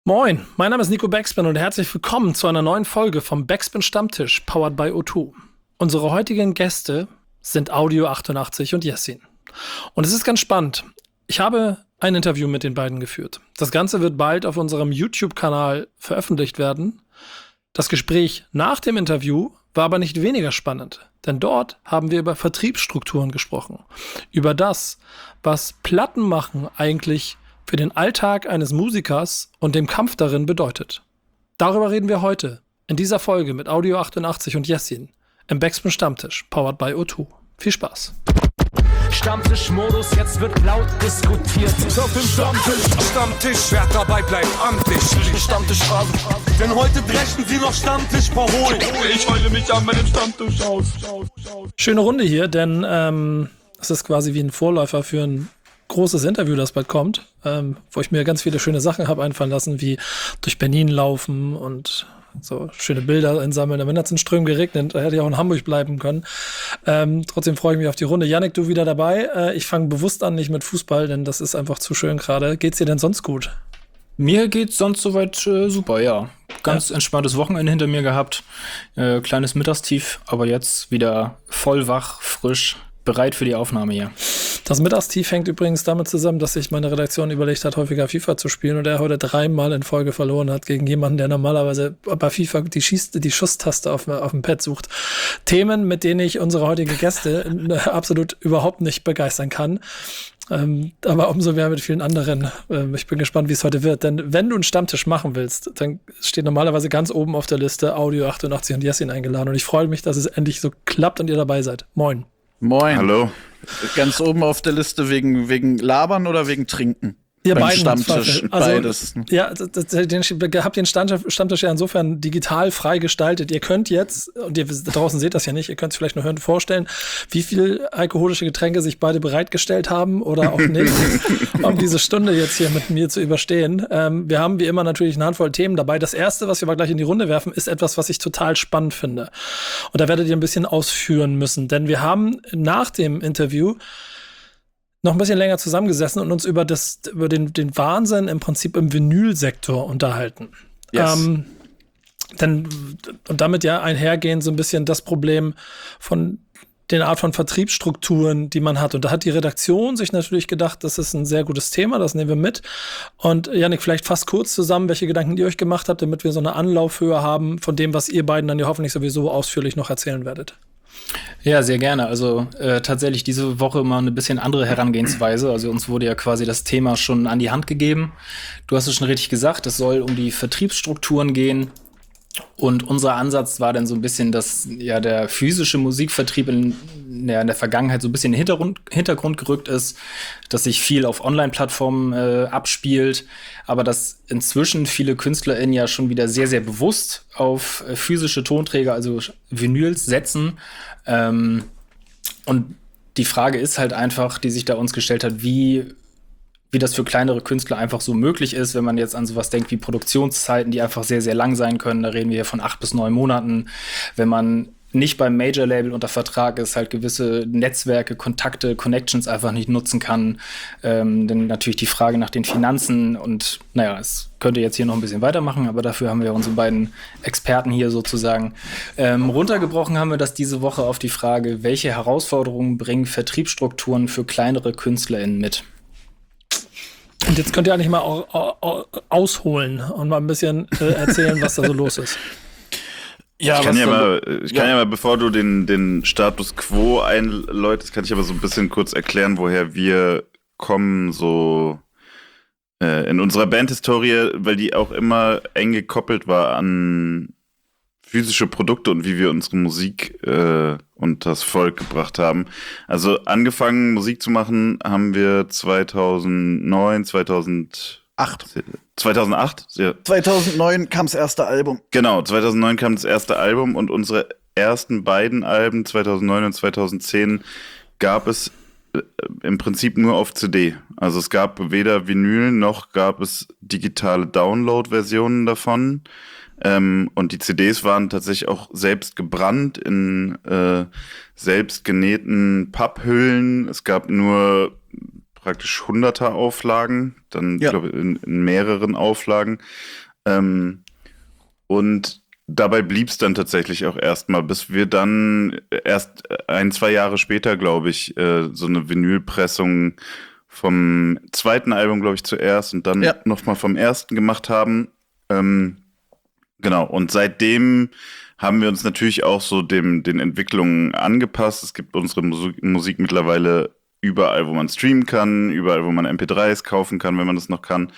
Moin, mein Name ist Nico Backspin und herzlich willkommen zu einer neuen Folge vom Backspin Stammtisch, powered by O2. Unsere heutigen Gäste sind Audio 88 und Yassin. Und es ist ganz spannend. Ich habe ein Interview mit den beiden geführt. Das Ganze wird bald auf unserem YouTube-Kanal veröffentlicht werden. Das Gespräch nach dem Interview war aber nicht weniger spannend, denn dort haben wir über Vertriebsstrukturen gesprochen. Über das, was Plattenmachen eigentlich für den Alltag eines Musikers und dem Kampf darin bedeutet. Darüber reden wir heute in dieser Folge mit Audio 88 und Yassin im Backspin Stammtisch, powered by O2. Viel Spaß. Stammtischmodus, jetzt wird laut diskutiert. Auf dem Stammtisch, wer dabei bleibt, amtlich. Stammtischphase, denn heute brechen sie noch Stammtisch verholen. Ich heule mich an meinem Stammtisch aus. Schöne Runde hier, denn es ist quasi wie ein Vorläufer für ein großes Interview, das bald kommt, wo ich mir ganz viele schöne Sachen habe einfallen lassen, wie durch Berlin laufen und so schöne Bilder einsammeln. Dann hat es in Strömen geregnet, da hätte ich auch in Hamburg bleiben können. Trotzdem freue ich mich auf die Runde. Yannick, du wieder dabei. Ich fange bewusst an, nicht mit Fußball, denn das ist einfach zu schön gerade. Geht's dir denn sonst gut? Mir geht's sonst soweit super, ja. Ganz entspanntes Wochenende hinter mir gehabt. Kleines Mittagstief, aber jetzt wieder voll wach, frisch, bereit für die Aufnahme hier. Das Mittagstief hängt übrigens damit zusammen, dass sich meine Redaktion überlegt hat, häufiger FIFA zu spielen und er heute 3 Mal in Folge verloren hat gegen jemanden, der normalerweise bei FIFA die Schusstaste auf dem Pad sucht. Themen, mit denen ich unsere heutigen Gäste absolut überhaupt nicht begeistern kann. Aber umso mehr mit vielen anderen. Ich bin gespannt, wie es heute wird. Denn wenn du einen Stammtisch machen willst, dann steht normalerweise ganz oben auf der Liste Audio 88 und Yassin eingeladen. Und ich freue mich, dass es endlich so klappt und ihr dabei seid. Moin. Moin. Hallo. Ganz oben auf der Liste wegen Labern oder wegen Trinken? Ja, beim beiden Stammtisch, also, beides. Ja, habt den Stammtisch ja insofern digital frei gestaltet. Ihr könnt jetzt, und ihr da draußen seht das ja nicht, ihr könnt es vielleicht nur hören, vorstellen, wie viel alkoholische Getränke sich beide bereitgestellt haben oder auch nicht, um diese Stunde jetzt hier mit mir zu überstehen. Wir haben wie immer natürlich eine Handvoll Themen dabei. Das erste, was wir aber gleich in die Runde werfen, ist etwas, was ich total spannend finde. Und da werdet ihr ein bisschen ausführen müssen, denn wir haben nach dem Interview noch ein bisschen länger zusammengesessen und uns über den Wahnsinn im Prinzip im Vinylsektor unterhalten. Yes. Und damit ja einhergehen so ein bisschen das Problem von den Art von Vertriebsstrukturen, die man hat. Und da hat die Redaktion sich natürlich gedacht, das ist ein sehr gutes Thema, das nehmen wir mit. Und Yannick, vielleicht fasst kurz zusammen, welche Gedanken ihr euch gemacht habt, damit wir so eine Anlaufhöhe haben von dem, was ihr beiden dann ja hoffentlich sowieso ausführlich noch erzählen werdet. Ja, sehr gerne. Also tatsächlich diese Woche mal eine bisschen andere Herangehensweise. Also uns wurde ja quasi das Thema schon an die Hand gegeben. Du hast es schon richtig gesagt, es soll um die Vertriebsstrukturen gehen. Und unser Ansatz war dann so ein bisschen, dass ja der physische Musikvertrieb in der Vergangenheit so ein bisschen in den Hintergrund gerückt ist, dass sich viel auf Online-Plattformen abspielt, aber dass inzwischen viele KünstlerInnen ja schon wieder sehr, sehr bewusst auf physische Tonträger, also Vinyls, setzen. Und die Frage ist halt einfach, die sich da uns gestellt hat, wie das für kleinere Künstler einfach so möglich ist, wenn man jetzt an sowas denkt wie Produktionszeiten, die einfach sehr, sehr lang sein können. Da reden wir ja von 8 bis 9 Monaten. Wenn man nicht beim Major-Label unter Vertrag ist, halt gewisse Netzwerke, Kontakte, Connections einfach nicht nutzen kann. Dann natürlich die Frage nach den Finanzen und naja, es könnte jetzt hier noch ein bisschen weitermachen, aber dafür haben wir unsere beiden Experten hier sozusagen. Runtergebrochen haben wir das diese Woche auf die Frage, welche Herausforderungen bringen Vertriebsstrukturen für kleinere KünstlerInnen mit? Und jetzt könnt ihr eigentlich mal ausholen und mal ein bisschen erzählen, was da so los ist. Ja, ich kann ja mal, bevor du den Status Quo einläutest, kann ich aber so ein bisschen kurz erklären, woher wir kommen, so in unserer Bandhistorie, weil die auch immer eng gekoppelt war an physische Produkte und wie wir unsere Musik und das Volk gebracht haben. Also angefangen Musik zu machen haben wir 2008. Ja. 2009 kam das erste Album. Genau, 2009 kam das erste Album und unsere ersten beiden Alben, 2009 und 2010, gab es im Prinzip nur auf CD. Also es gab weder Vinyl noch gab es digitale Download-Versionen davon. Und die CDs waren tatsächlich auch selbst gebrannt in selbst genähten Papphüllen. Es gab nur praktisch 100er Auflagen, dann glaube ich in mehreren Auflagen. Und dabei blieb es dann tatsächlich auch erstmal, bis wir dann erst 1-2 Jahre später, glaube ich, so eine Vinylpressung vom zweiten Album, glaube ich, zuerst und dann nochmal vom ersten gemacht haben. Genau, und seitdem haben wir uns natürlich auch so den Entwicklungen angepasst. Es gibt unsere Musik mittlerweile überall, wo man streamen kann, überall, wo man MP3s kaufen kann, wenn man das noch kann.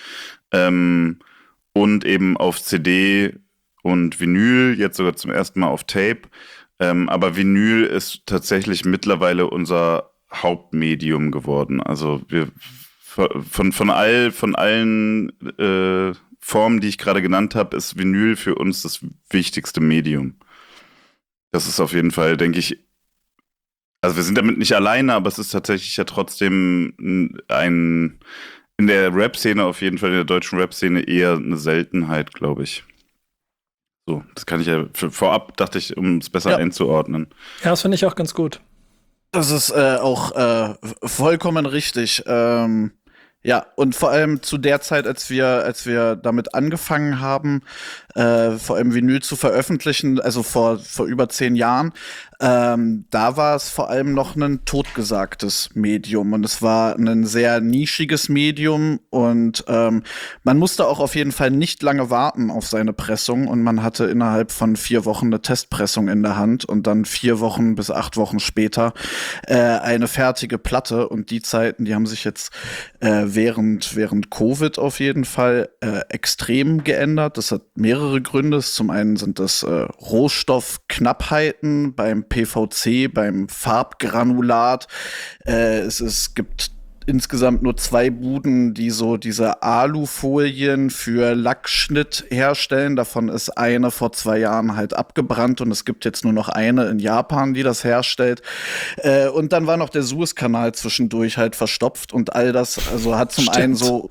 Und eben auf CD und Vinyl, jetzt sogar zum ersten Mal auf Tape. Aber Vinyl ist tatsächlich mittlerweile unser Hauptmedium geworden. Also wir von allen Formen, die ich gerade genannt habe, ist Vinyl für uns das wichtigste Medium. Das ist auf jeden Fall, denke ich, also wir sind damit nicht alleine, aber es ist tatsächlich ja trotzdem in der Rap-Szene, auf jeden Fall in der deutschen Rap-Szene eher eine Seltenheit, glaube ich. So, das kann ich ja vorab, dachte ich, um es besser einzuordnen. Ja, das finde ich auch ganz gut. Das ist auch vollkommen richtig. Ja, und vor allem zu der Zeit, als wir damit angefangen haben, vor allem Vinyl zu veröffentlichen, also vor über 10 Jahren, da war es vor allem noch ein totgesagtes Medium und es war ein sehr nischiges Medium und man musste auch auf jeden Fall nicht lange warten auf seine Pressung und man hatte innerhalb von 4 Wochen eine Testpressung in der Hand und dann 4 Wochen bis 8 Wochen später eine fertige Platte und die Zeiten, die haben sich jetzt während Covid auf jeden Fall extrem geändert. Das hat mehrere Gründe. Zum einen sind das Rohstoffknappheiten beim PVC, beim Farbgranulat. Es gibt insgesamt nur 2 Buden, die so diese Alufolien für Lackschnitt herstellen. Davon ist eine vor 2 Jahren halt abgebrannt und es gibt jetzt nur noch eine in Japan, die das herstellt. Und dann war noch der Suezkanal zwischendurch halt verstopft und all das, also hat zum einen so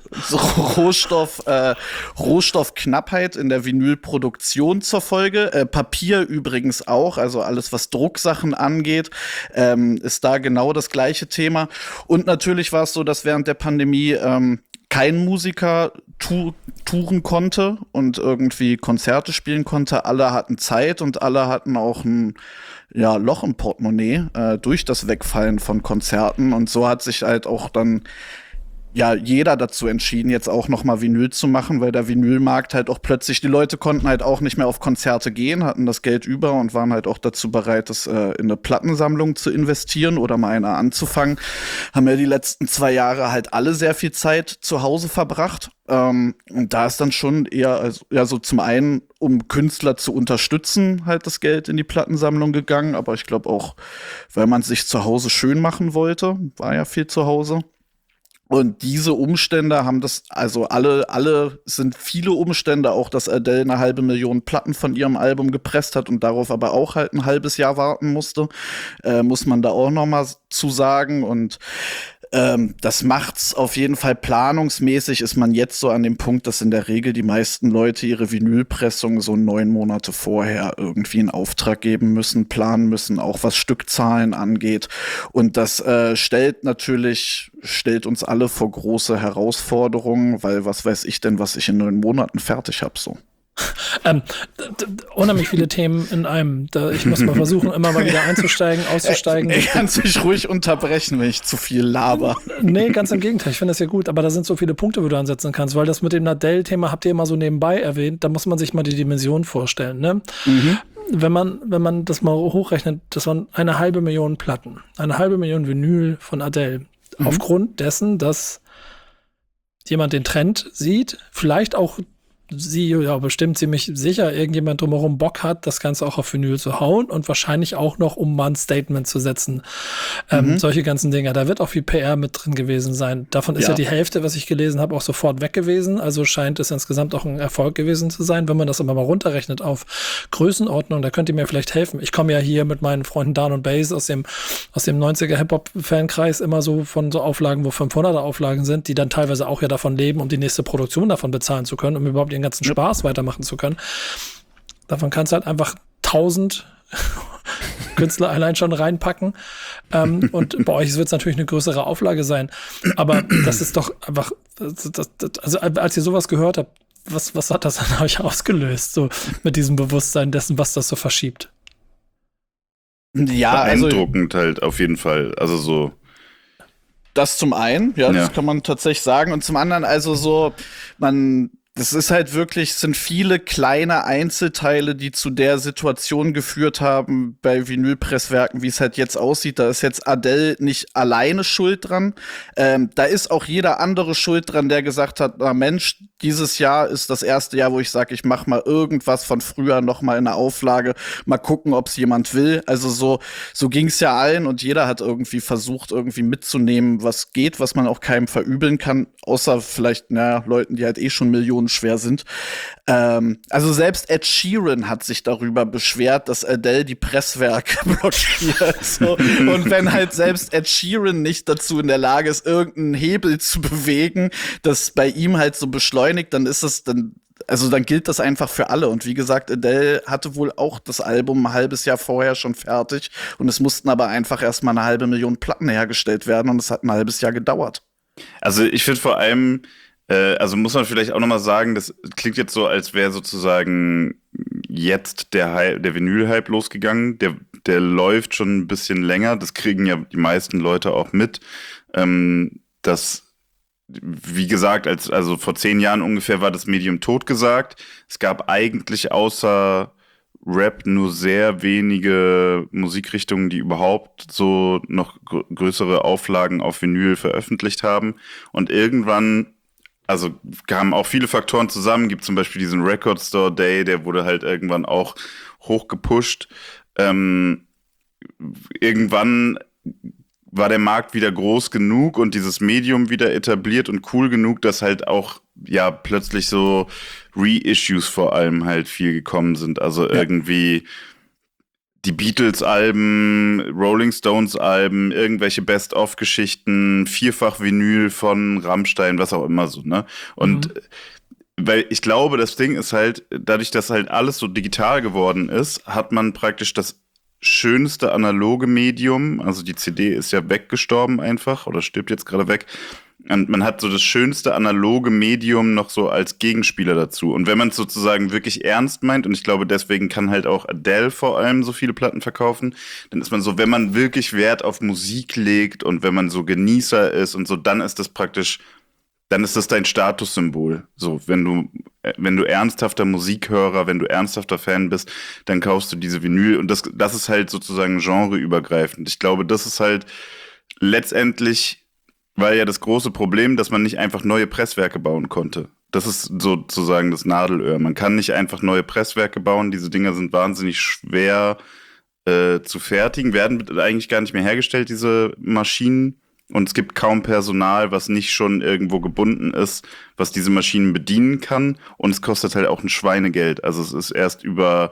Rohstoffknappheit in der Vinylproduktion zur Folge. Papier übrigens auch, also alles, was Drucksachen angeht, ist da genau das gleiche Thema. Und natürlich war es so, dass während der Pandemie kein Musiker touren konnte und irgendwie Konzerte spielen konnte. Alle hatten Zeit und alle hatten auch ein Loch im Portemonnaie durch das Wegfallen von Konzerten. Und so hat sich halt auch dann jeder dazu entschieden, jetzt auch noch mal Vinyl zu machen, weil der Vinylmarkt halt auch plötzlich, die Leute konnten halt auch nicht mehr auf Konzerte gehen, hatten das Geld über und waren halt auch dazu bereit, das in eine Plattensammlung zu investieren oder mal eine anzufangen. Haben ja die letzten 2 Jahre halt alle sehr viel Zeit zu Hause verbracht. Und da ist dann schon eher, so zum einen, um Künstler zu unterstützen, halt das Geld in die Plattensammlung gegangen, aber ich glaube auch, weil man sich zu Hause schön machen wollte, war ja viel zu Hause. Und diese Umstände haben das, also sind viele Umstände, auch dass Adele 500.000 Platten von ihrem Album gepresst hat und darauf aber auch halt ein halbes Jahr warten musste, muss man da auch noch mal zu sagen. Und das macht's auf jeden Fall planungsmäßig, ist man jetzt so an dem Punkt, dass in der Regel die meisten Leute ihre Vinylpressung so 9 Monate vorher irgendwie in Auftrag geben müssen, planen müssen, auch was Stückzahlen angeht. Und das stellt uns alle vor große Herausforderungen, weil was weiß ich denn, was ich in 9 Monaten fertig habe, so. Unheimlich viele Themen in einem. Ich muss mal versuchen, immer mal wieder einzusteigen, auszusteigen. Kannst mich ruhig unterbrechen, wenn ich zu viel laber. Nee, ganz im Gegenteil. Ich finde das ja gut. Aber da sind so viele Punkte, wo du ansetzen kannst. Weil das mit dem Adele-Thema habt ihr immer so nebenbei erwähnt. Da muss man sich mal die Dimension vorstellen. Ne? Mhm. Wenn man das mal hochrechnet, das waren 500.000 Platten. 500.000 Vinyl von Adele. Mhm. Aufgrund dessen, dass jemand den Trend sieht, vielleicht auch bestimmt ziemlich sicher irgendjemand drumherum Bock hat, das Ganze auch auf Vinyl zu hauen und wahrscheinlich auch noch, um mal ein Statement zu setzen. Solche ganzen Dinger. Da wird auch viel PR mit drin gewesen sein. Davon ist ja die Hälfte, was ich gelesen habe, auch sofort weg gewesen. Also scheint es insgesamt auch ein Erfolg gewesen zu sein. Wenn man das aber mal runterrechnet auf Größenordnung, da könnt ihr mir vielleicht helfen. Ich komme ja hier mit meinen Freunden Dan und Bass aus dem 90er Hip-Hop-Fankreis immer so von so Auflagen, wo 500er Auflagen sind, die dann teilweise auch ja davon leben, um die nächste Produktion davon bezahlen zu können, um überhaupt ihren ganzen Spaß weitermachen zu können. Davon kannst du halt einfach 1000 Künstler allein schon reinpacken. Und bei euch wird es natürlich eine größere Auflage sein. Aber das ist doch einfach, also als ihr sowas gehört habt, was hat das an euch ausgelöst, so mit diesem Bewusstsein dessen, was das so verschiebt? Ja, beeindruckend halt auf jeden Fall. Also so. Das zum einen, das kann man tatsächlich sagen. Und zum anderen, also so, das ist halt wirklich, sind viele kleine Einzelteile, die zu der Situation geführt haben bei Vinylpresswerken, wie es halt jetzt aussieht. Da ist jetzt Adele nicht alleine schuld dran. Da ist auch jeder andere schuld dran, der gesagt hat, na Mensch, dieses Jahr ist das erste Jahr, wo ich sage, ich mach mal irgendwas von früher noch mal in der Auflage, mal gucken, ob es jemand will. Also so ging es ja allen und jeder hat irgendwie versucht, irgendwie mitzunehmen, was geht, was man auch keinem verübeln kann, außer vielleicht, Leuten, die halt schon Millionen schwer sind. Also selbst Ed Sheeran hat sich darüber beschwert, dass Adele die Presswerke blockiert. So. Und wenn halt selbst Ed Sheeran nicht dazu in der Lage ist, irgendeinen Hebel zu bewegen, das bei ihm halt so beschleunigt, dann gilt das einfach für alle. Und wie gesagt, Adele hatte wohl auch das Album ein halbes Jahr vorher schon fertig. Und es mussten aber einfach erstmal 500.000 Platten hergestellt werden. Und es hat ein halbes Jahr gedauert. Also ich finde vor allem, also muss man vielleicht auch nochmal sagen, das klingt jetzt so, als wäre sozusagen jetzt der Vinyl-Hype losgegangen. Der läuft schon ein bisschen länger. Das kriegen ja die meisten Leute auch mit. Das, wie gesagt, also vor 10 Jahren ungefähr war das Medium totgesagt. Es gab eigentlich außer Rap nur sehr wenige Musikrichtungen, die überhaupt so noch größere Auflagen auf Vinyl veröffentlicht haben. Und irgendwann, also kamen auch viele Faktoren zusammen, gibt zum Beispiel diesen Record Store Day, der wurde halt irgendwann auch hoch gepusht. Irgendwann war der Markt wieder groß genug und dieses Medium wieder etabliert und cool genug, dass halt auch plötzlich so Reissues vor allem halt viel gekommen sind. Also irgendwie die Beatles-Alben, Rolling Stones-Alben, irgendwelche Best-of-Geschichten, Vierfach-Vinyl von Rammstein, was auch immer so, ne? Und weil ich glaube, das Ding ist halt, dadurch, dass halt alles so digital geworden ist, hat man praktisch das schönste analoge Medium, also die CD ist ja weggestorben einfach oder stirbt jetzt gerade weg. Und man hat so das schönste analoge Medium noch so als Gegenspieler dazu. Und wenn man es sozusagen wirklich ernst meint, und ich glaube, deswegen kann halt auch Adele vor allem so viele Platten verkaufen, dann ist man so, wenn man wirklich Wert auf Musik legt und wenn man so Genießer ist und so, dann ist das praktisch, dann ist das dein Statussymbol. So, wenn du ernsthafter Musikhörer, wenn du ernsthafter Fan bist, dann kaufst du diese Vinyl. Und das ist halt sozusagen genreübergreifend. Ich glaube, das ist halt letztendlich, weil ja das große Problem, dass man nicht einfach neue Presswerke bauen konnte. Das ist sozusagen das Nadelöhr. Man kann nicht einfach neue Presswerke bauen. Diese Dinger sind wahnsinnig schwer zu fertigen, werden eigentlich gar nicht mehr hergestellt, diese Maschinen. Und es gibt kaum Personal, was nicht schon irgendwo gebunden ist, was diese Maschinen bedienen kann. Und es kostet halt auch ein Schweinegeld. Also es ist erst über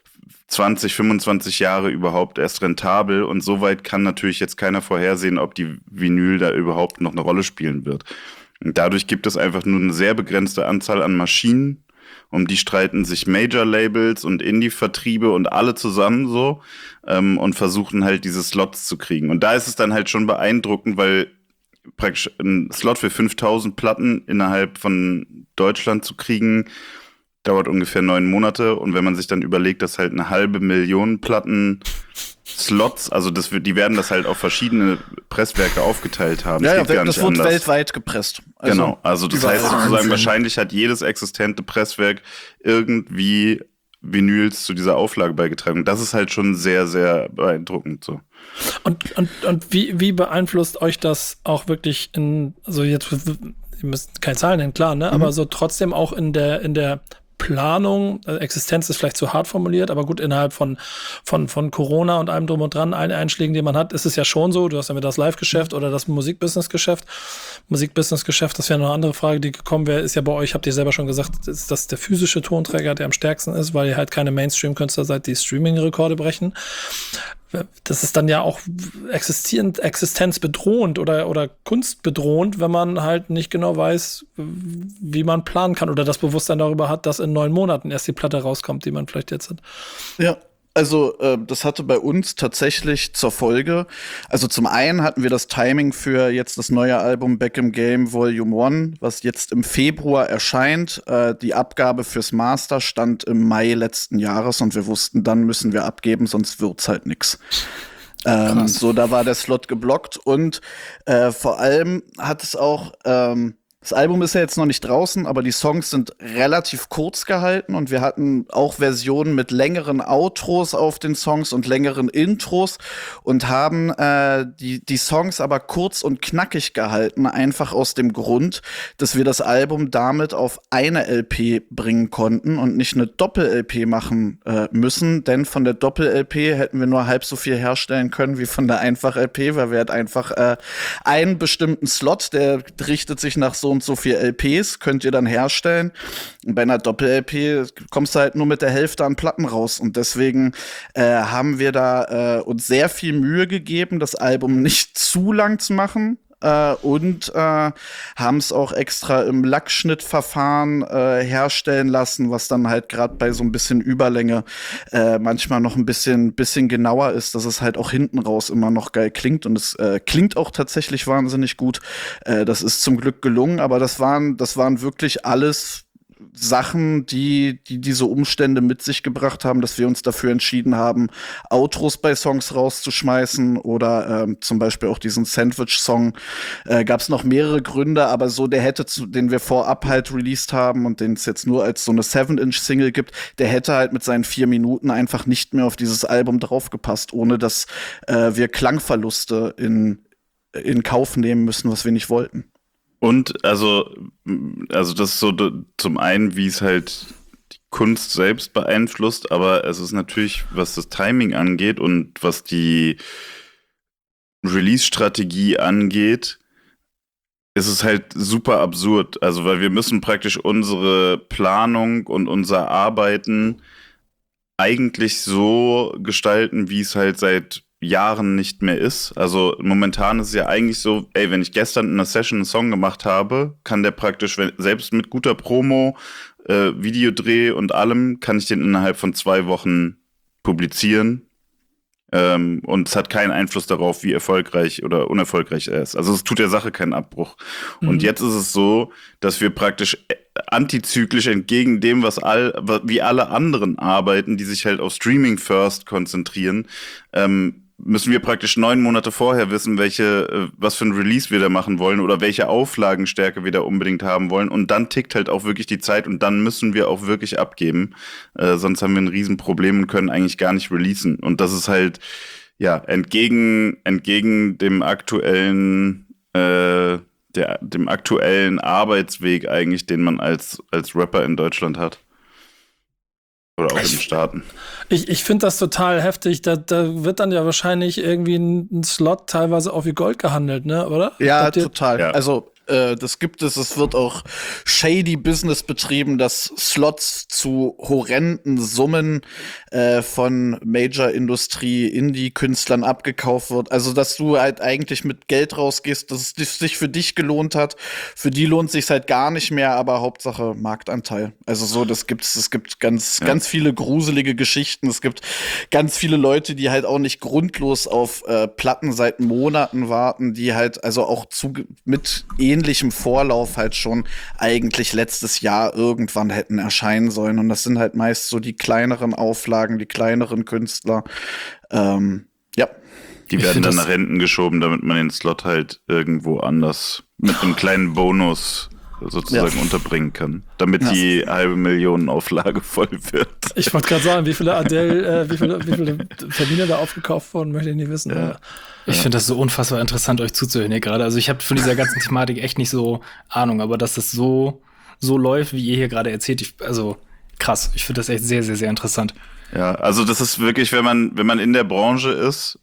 20, 25 Jahre überhaupt erst rentabel. Und soweit kann natürlich jetzt keiner vorhersehen, ob die Vinyl da überhaupt noch eine Rolle spielen wird. Und dadurch gibt es einfach nur eine sehr begrenzte Anzahl an Maschinen. Um die streiten sich Major-Labels und Indie-Vertriebe und alle zusammen so und versuchen halt diese Slots zu kriegen. Und da ist es dann halt schon beeindruckend, weil praktisch ein Slot für 5.000 Platten innerhalb von Deutschland zu kriegen, dauert ungefähr 9 Monate. Und wenn man sich dann überlegt, dass halt 500.000 Platten Slots, also die werden das halt auf verschiedene Presswerke aufgeteilt haben. Ja, das wird weltweit gepresst. Also genau, also das heißt sozusagen, wahrscheinlich hat jedes existente Presswerk irgendwie Vinyls zu dieser Auflage beigetragen. Das ist halt schon sehr, sehr beeindruckend so. Und wie beeinflusst euch das auch wirklich also jetzt, ihr müsst keine Zahlen nennen, klar, ne? Aber so trotzdem auch in der Planung, Existenz ist vielleicht zu hart formuliert, aber gut, innerhalb von Corona und allem drum und dran, allen Einschlägen, die man hat, ist es ja schon so, du hast ja mit das Live-Geschäft oder das Musikbusiness-Geschäft, das wäre noch eine andere Frage, die gekommen wäre, ist ja bei euch, habt ihr selber schon gesagt, ist das der physische Tonträger, der am stärksten ist, weil ihr halt keine Mainstream-Künstler seid, die Streaming-Rekorde brechen. Das ist dann ja auch existenzbedrohend oder kunstbedrohend, wenn man halt nicht genau weiß, wie man planen kann oder das Bewusstsein darüber hat, dass in 9 Monaten erst die Platte rauskommt, die man vielleicht jetzt hat. Ja, Also, das hatte bei uns tatsächlich zur Folge. Also zum einen hatten wir das Timing für jetzt das neue Album Back in Game Volume 1, was jetzt im Februar erscheint. Die Abgabe fürs Master stand im Mai letzten Jahres und wir wussten, dann müssen wir abgeben, sonst wird's halt nix. So, da war der Slot geblockt und vor allem hat es auch das Album ist ja jetzt noch nicht draußen, aber die Songs sind relativ kurz gehalten und wir hatten auch Versionen mit längeren Outros auf den Songs und längeren Intros und haben die Songs aber kurz und knackig gehalten, einfach aus dem Grund, dass wir das Album damit auf eine LP bringen konnten und nicht eine Doppel-LP machen müssen, denn von der Doppel-LP hätten wir nur halb so viel herstellen können wie von der Einfach-LP, weil wir halt einfach einen bestimmten Slot, der richtet sich nach so und so viel LPs, könnt ihr dann herstellen. Und bei einer Doppel-LP kommst du halt nur mit der Hälfte an Platten raus. Und deswegen haben wir da uns sehr viel Mühe gegeben, das Album nicht zu lang zu machen. Und haben es auch extra im Lackschnittverfahren herstellen lassen, was dann halt gerade bei so ein bisschen Überlänge manchmal noch ein bisschen genauer ist, dass es halt auch hinten raus immer noch geil klingt. Und es klingt auch tatsächlich wahnsinnig gut. Das ist zum Glück gelungen, aber das waren wirklich alles Sachen, die diese Umstände mit sich gebracht haben, dass wir uns dafür entschieden haben, Outros bei Songs rauszuschmeißen oder zum Beispiel auch diesen Sandwich-Song. Gab es noch mehrere Gründe, aber so den wir vorab halt released haben und den es jetzt nur als so eine 7-Inch-Single gibt, der hätte halt mit seinen 4 Minuten einfach nicht mehr auf dieses Album draufgepasst, ohne dass wir Klangverluste in Kauf nehmen müssen, was wir nicht wollten. Und also das ist so zum einen, wie es halt die Kunst selbst beeinflusst, aber es ist natürlich, was das Timing angeht und was die Release-Strategie angeht, ist es halt super absurd. Also, weil wir müssen praktisch unsere Planung und unser Arbeiten eigentlich so gestalten, wie es halt seit Jahren nicht mehr ist. Also momentan ist es ja eigentlich so, wenn ich gestern in einer Session einen Song gemacht habe, kann der praktisch, selbst mit guter Promo, Videodreh und allem, kann ich den innerhalb von 2 Wochen publizieren. Und es hat keinen Einfluss darauf, wie erfolgreich oder unerfolgreich er ist. Also es tut der Sache keinen Abbruch. Und jetzt ist es so, dass wir praktisch antizyklisch entgegen dem, wie alle anderen arbeiten, die sich halt auf Streaming First konzentrieren, müssen wir praktisch 9 Monate vorher wissen, was für ein Release wir da machen wollen oder welche Auflagenstärke wir da unbedingt haben wollen. Und dann tickt halt auch wirklich die Zeit und dann müssen wir auch wirklich abgeben. Sonst haben wir ein Riesenproblem und können eigentlich gar nicht releasen. Und das ist halt, ja, entgegen dem aktuellen, dem aktuellen Arbeitsweg eigentlich, den man als Rapper in Deutschland hat. Oder auch in den Staaten. Ich finde das total heftig. Da wird dann ja wahrscheinlich irgendwie ein Slot teilweise auch wie Gold gehandelt, ne, oder? Ja, total. Ja. Also das gibt es. Es wird auch shady Business betrieben, dass Slots zu horrenden Summen von Major-Industrie, Indie-Künstlern abgekauft wird. Also, dass du halt eigentlich mit Geld rausgehst, dass es sich für dich gelohnt hat. Für die lohnt sich halt gar nicht mehr, aber Hauptsache Marktanteil. Also so, es gibt ganz viele gruselige Geschichten. Es gibt ganz viele Leute, die halt auch nicht grundlos auf Platten seit Monaten warten, die halt also auch mit ähnlichem Vorlauf halt schon eigentlich letztes Jahr irgendwann hätten erscheinen sollen. Und das sind halt meist so die kleineren Auflagen, die kleineren Künstler. Ja. Die werden dann nach hinten geschoben, damit man den Slot halt irgendwo anders mit einem kleinen Bonus sozusagen unterbringen kann, damit die 500.000 Auflage voll wird. Ich wollte gerade sagen, wie viele Adele, wie viele Termine da aufgekauft wurden, möchte ich nicht wissen. Ja. Ich finde das so unfassbar interessant, euch zuzuhören hier gerade. Also ich habe von dieser ganzen Thematik echt nicht so Ahnung, aber dass das so läuft, wie ihr hier gerade erzählt, also krass. Ich finde das echt sehr, sehr, sehr interessant. Ja, also das ist wirklich, wenn man in der Branche ist,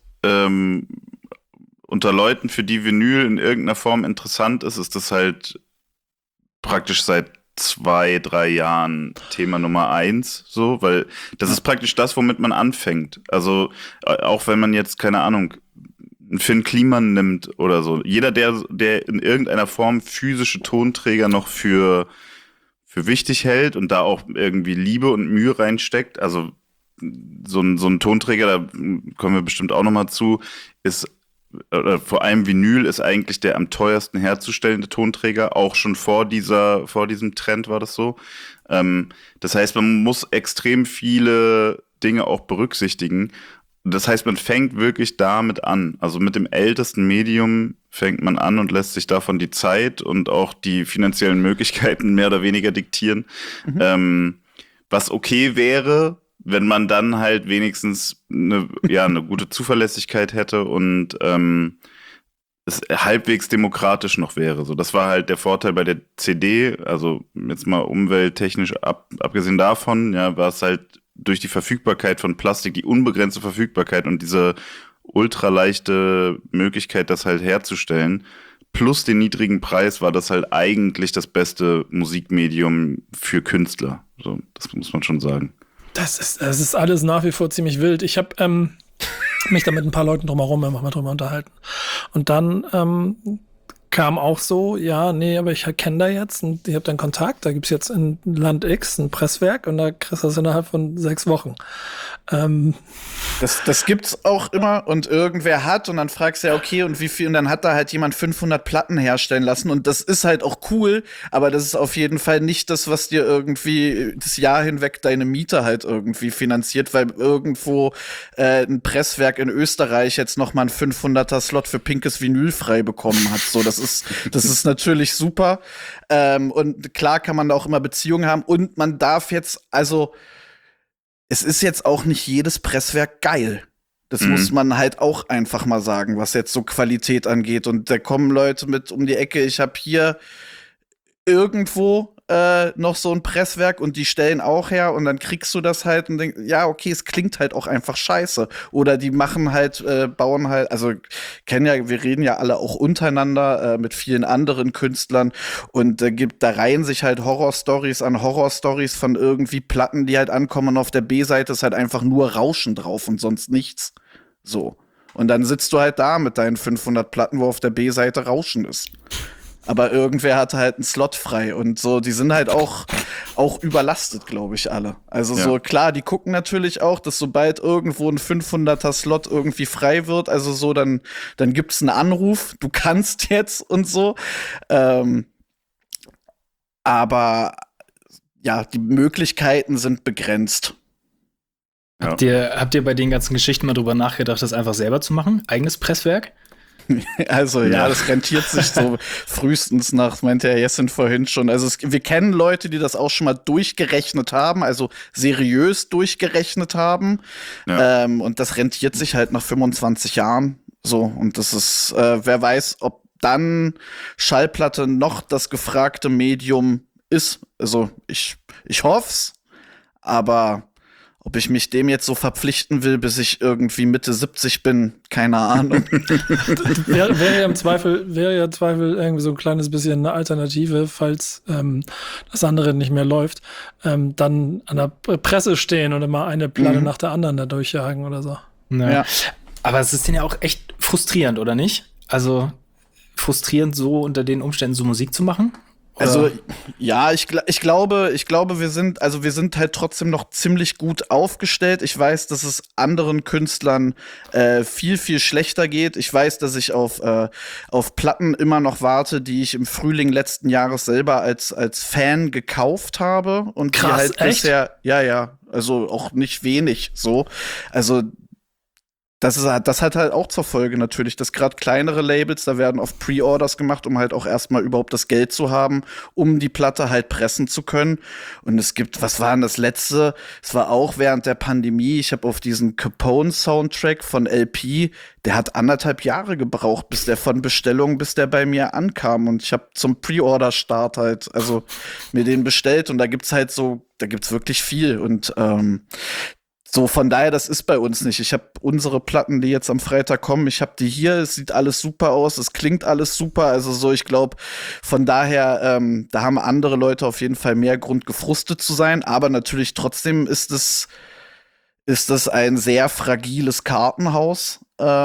unter Leuten, für die Vinyl in irgendeiner Form interessant ist, ist das halt praktisch seit 2-3 Jahren Thema Nummer 1, so, weil das ist praktisch das, womit man anfängt. Also auch wenn man jetzt, keine Ahnung, einen Finn Kliman nimmt oder so. Jeder, der in irgendeiner Form physische Tonträger noch für wichtig hält und da auch irgendwie Liebe und Mühe reinsteckt, also so ein Tonträger, da kommen wir bestimmt auch nochmal zu, vor allem Vinyl ist eigentlich der am teuersten herzustellende Tonträger, auch schon vor diesem Trend war das so. Das heißt, man muss extrem viele Dinge auch berücksichtigen. Das heißt, man fängt wirklich damit an. Also mit dem ältesten Medium fängt man an und lässt sich davon die Zeit und auch die finanziellen Möglichkeiten mehr oder weniger diktieren. Was okay wäre, wenn man dann halt wenigstens eine gute Zuverlässigkeit hätte und es halbwegs demokratisch noch wäre. So, das war halt der Vorteil bei der CD, also jetzt mal umwelttechnisch abgesehen davon, ja, war es halt durch die Verfügbarkeit von Plastik, die unbegrenzte Verfügbarkeit und diese ultraleichte Möglichkeit, das halt herzustellen, plus den niedrigen Preis, war das halt eigentlich das beste Musikmedium für Künstler. So, das muss man schon sagen. Das ist alles nach wie vor ziemlich wild. Ich habe mich da mit ein paar Leuten drumherum immer mal drüber unterhalten. Und dann kam auch so, ja, nee, aber ich kenne da jetzt und ich habe dann Kontakt, da gibt's jetzt in Land X ein Presswerk und da kriegst du das innerhalb von 6 Wochen. Das gibt's auch immer und irgendwer hat und dann fragst du ja, okay, und wie viel? Und dann hat da halt jemand 500 Platten herstellen lassen und das ist halt auch cool, aber das ist auf jeden Fall nicht das, was dir irgendwie das Jahr hinweg deine Miete halt irgendwie finanziert, weil irgendwo ein Presswerk in Österreich jetzt noch mal einen 500er Slot für pinkes Vinyl frei bekommen hat. So, das ist natürlich super. Und klar kann man da auch immer Beziehungen haben und man darf jetzt, also es ist jetzt auch nicht jedes Presswerk geil. Das muss man halt auch einfach mal sagen, was jetzt so Qualität angeht. Und da kommen Leute mit um die Ecke. Ich habe hier irgendwo noch so ein Presswerk und die stellen auch her und dann kriegst du das halt und denkst, ja, okay, es klingt halt auch einfach scheiße. Oder die machen halt, bauen halt, also wir reden ja alle auch untereinander mit vielen anderen Künstlern und da reihen sich halt Horrorstories an Horrorstories von irgendwie Platten, die halt ankommen und auf der B-Seite ist halt einfach nur Rauschen drauf und sonst nichts. So. Und dann sitzt du halt da mit deinen 500 Platten, wo auf der B-Seite Rauschen ist. Aber irgendwer hatte halt einen Slot frei und so, die sind halt auch überlastet, glaube ich, alle. Also so, klar, die gucken natürlich auch, dass sobald irgendwo ein 500er Slot irgendwie frei wird, also so, dann gibt's einen Anruf, du kannst jetzt und so. Aber ja, die Möglichkeiten sind begrenzt. Ja. Habt ihr bei den ganzen Geschichten mal drüber nachgedacht, das einfach selber zu machen? Eigenes Presswerk? Also ja, das rentiert sich so frühestens nach, meinte Herr Jessin vorhin schon. Also wir kennen Leute, die das auch schon mal durchgerechnet haben, also seriös durchgerechnet haben. Ja. Und das rentiert sich halt nach 25 Jahren. So, und das ist, wer weiß, ob dann Schallplatte noch das gefragte Medium ist. Also ich hoff's, aber ob ich mich dem jetzt so verpflichten will, bis ich irgendwie Mitte 70 bin, keine Ahnung. wäre ja im Zweifel irgendwie so ein kleines bisschen eine Alternative, falls das andere nicht mehr läuft, dann an der Presse stehen und immer eine Platte nach der anderen da durchjagen oder so. Ja. Aber es ist denn ja auch echt frustrierend, oder nicht? Also frustrierend, so unter den Umständen so Musik zu machen? Also ja, ich glaube, wir sind halt trotzdem noch ziemlich gut aufgestellt. Ich weiß, dass es anderen Künstlern viel, viel schlechter geht. Ich weiß, dass ich auf Platten immer noch warte, die ich im Frühling letzten Jahres selber als Fan gekauft habe. Und krass, die halt echt? bisher, ja, also auch nicht wenig so. Also das hat halt auch zur Folge natürlich, dass gerade kleinere Labels, da werden oft Pre-Orders gemacht, um halt auch erstmal überhaupt das Geld zu haben, um die Platte halt pressen zu können. Und es gibt, was war denn das letzte? Es war auch während der Pandemie, ich habe auf diesen Capone-Soundtrack von LP, der hat 1,5 Jahre gebraucht, bis der von Bestellung, bis der bei mir ankam. Und ich habe zum Pre-Order-Start halt, also mir den bestellt und da gibt's wirklich viel. Und so, von daher, das ist bei uns nicht. Ich habe unsere Platten, die jetzt am Freitag kommen, ich habe die hier, es sieht alles super aus, es klingt alles super, also so, ich glaube, von daher, da haben andere Leute auf jeden Fall mehr Grund, gefrustet zu sein, aber natürlich trotzdem ist es ein sehr fragiles Kartenhaus,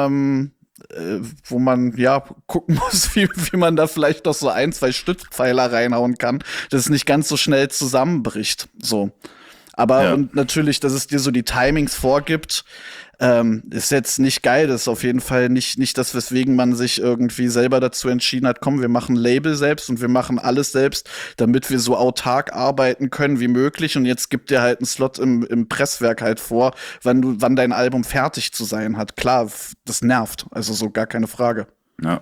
wo man ja gucken muss, wie man da vielleicht noch so 1, 2 Stützpfeiler reinhauen kann, dass es nicht ganz so schnell zusammenbricht, so. Aber und natürlich, dass es dir so die Timings vorgibt, ist jetzt nicht geil. Das ist auf jeden Fall nicht das, weswegen man sich irgendwie selber dazu entschieden hat, komm, wir machen Label selbst und wir machen alles selbst, damit wir so autark arbeiten können wie möglich. Und jetzt gibt dir halt einen Slot im Presswerk halt vor, wann dein Album fertig zu sein hat. Klar, das nervt. Also so gar keine Frage. Ja.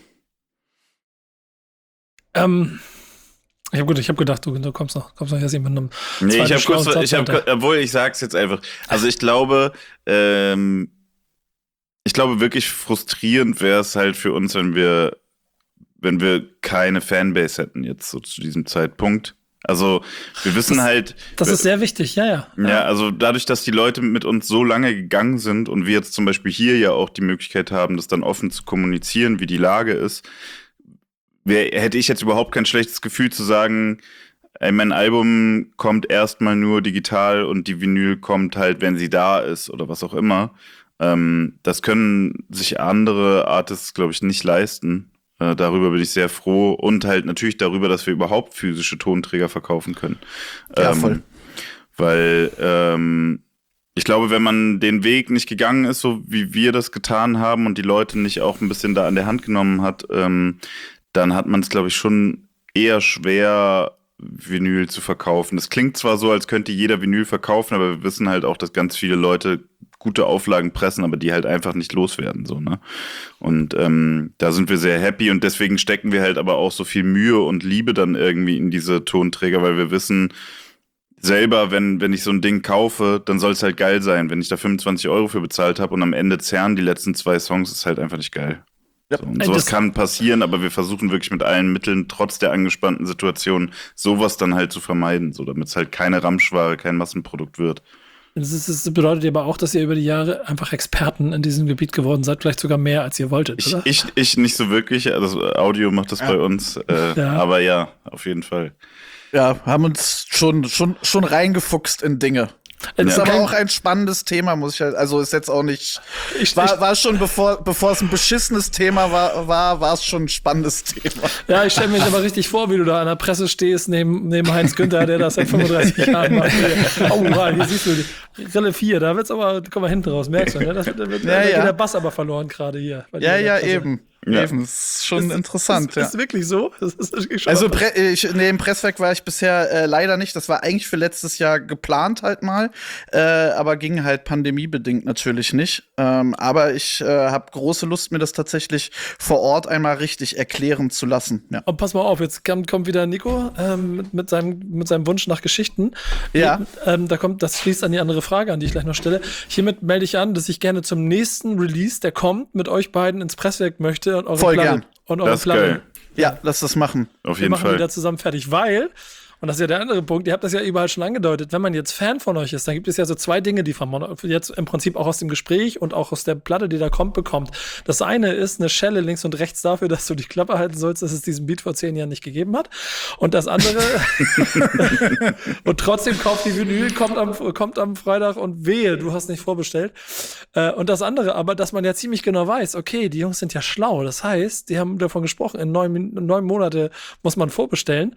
Ich habe gedacht, du kommst noch jetzt jemand einem Nee, obwohl ich sag's jetzt einfach. Also ich glaube wirklich frustrierend wäre es halt für uns, wenn wir keine Fanbase hätten jetzt so zu diesem Zeitpunkt. Also wir wissen halt. Das ist sehr wichtig, ja. Ja, also dadurch, dass die Leute mit uns so lange gegangen sind und wir jetzt zum Beispiel hier ja auch die Möglichkeit haben, das dann offen zu kommunizieren, wie die Lage ist, hätte ich jetzt überhaupt kein schlechtes Gefühl zu sagen, ey, mein Album kommt erstmal nur digital und die Vinyl kommt halt, wenn sie da ist oder was auch immer. Das können sich andere Artists, glaube ich, nicht leisten. Darüber bin ich sehr froh und halt natürlich darüber, dass wir überhaupt physische Tonträger verkaufen können. Ja, voll. Weil ich glaube, wenn man den Weg nicht gegangen ist, so wie wir das getan haben und die Leute nicht auch ein bisschen da an der Hand genommen hat, dann hat man es, glaube ich, schon eher schwer, Vinyl zu verkaufen. Das klingt zwar so, als könnte jeder Vinyl verkaufen, aber wir wissen halt auch, dass ganz viele Leute gute Auflagen pressen, aber die halt einfach nicht loswerden. So, ne? Und da sind wir sehr happy und deswegen stecken wir halt aber auch so viel Mühe und Liebe dann irgendwie in diese Tonträger, weil wir wissen selber, wenn ich so ein Ding kaufe, dann soll es halt geil sein. Wenn ich da 25 € für bezahlt habe und am Ende zerren die letzten 2 Songs, ist halt einfach nicht geil. So, und sowas kann passieren, aber wir versuchen wirklich mit allen Mitteln, trotz der angespannten Situation, sowas dann halt zu vermeiden, so damit es halt keine Ramschware, kein Massenprodukt wird. Das bedeutet aber auch, dass ihr über die Jahre einfach Experten in diesem Gebiet geworden seid, vielleicht sogar mehr, als ihr wolltet, oder? Ich nicht so wirklich, also Audio macht das bei uns, aber ja, auf jeden Fall. Ja, haben uns schon reingefuchst in Dinge. Ist aber auch ein spannendes Thema, muss ich halt, also ist jetzt auch nicht, war schon, bevor es ein beschissenes Thema war es schon ein spannendes Thema. Ja, ich stelle mir aber richtig vor, wie du da an der Presse stehst, neben Heinz Günther, der das seit 35 Jahren macht. Oh, hier siehst du die Rille 4, da wird's aber, komm mal hinten raus, merkst du, ne? Da geht der Bass aber verloren gerade hier. Ja, eben. Ja. Eben, das ist schon interessant. Ist wirklich so? Das ist wirklich schon also im Presswerk war ich bisher leider nicht. Das war eigentlich für letztes Jahr geplant halt mal, aber ging halt pandemiebedingt natürlich nicht. Aber ich habe große Lust, mir das tatsächlich vor Ort einmal richtig erklären zu lassen. Ja. Und pass mal auf, jetzt kommt wieder Nico mit seinem Wunsch nach Geschichten. Ja. Das schließt an die andere Frage an, die ich gleich noch stelle. Hiermit melde ich an, dass ich gerne zum nächsten Release, der kommt, mit euch beiden ins Presswerk möchte. Und eure voll Platte, gern. Und eure Platte. Ja, lass das machen. Auf jeden Fall. Wir machen wieder zusammen fertig, weil, und das ist ja der andere Punkt, ihr habt das ja überall schon angedeutet, wenn man jetzt Fan von euch ist, dann gibt es ja so 2 Dinge, die man jetzt im Prinzip auch aus dem Gespräch und auch aus der Platte, die da kommt, bekommt. Das eine ist eine Schelle links und rechts dafür, dass du die Klappe halten sollst, dass es diesen Beat vor 10 Jahren nicht gegeben hat. Und das andere, und trotzdem kauft die Vinyl, kommt am Freitag und wehe, du hast nicht vorbestellt. Und das andere aber, dass man ja ziemlich genau weiß, okay, die Jungs sind ja schlau. Das heißt, die haben davon gesprochen, in 9 Monate muss man vorbestellen.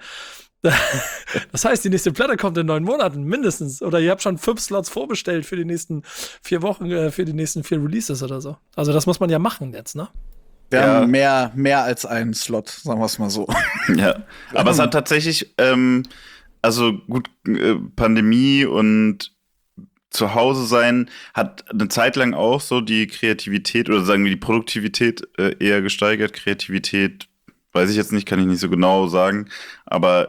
Das heißt, die nächste Platte kommt in 9 Monaten mindestens. Oder ihr habt schon 5 Slots vorbestellt für die nächsten 4 Wochen, für die nächsten 4 Releases oder so. Also das muss man ja machen jetzt, ne? Wir haben mehr als einen Slot, sagen wir es mal so. Ja, aber es hat tatsächlich, also gut, Pandemie und zu Hause sein hat eine Zeit lang auch so die Kreativität oder sagen wir die Produktivität eher gesteigert. Kreativität weiß ich jetzt nicht, kann ich nicht so genau sagen. Aber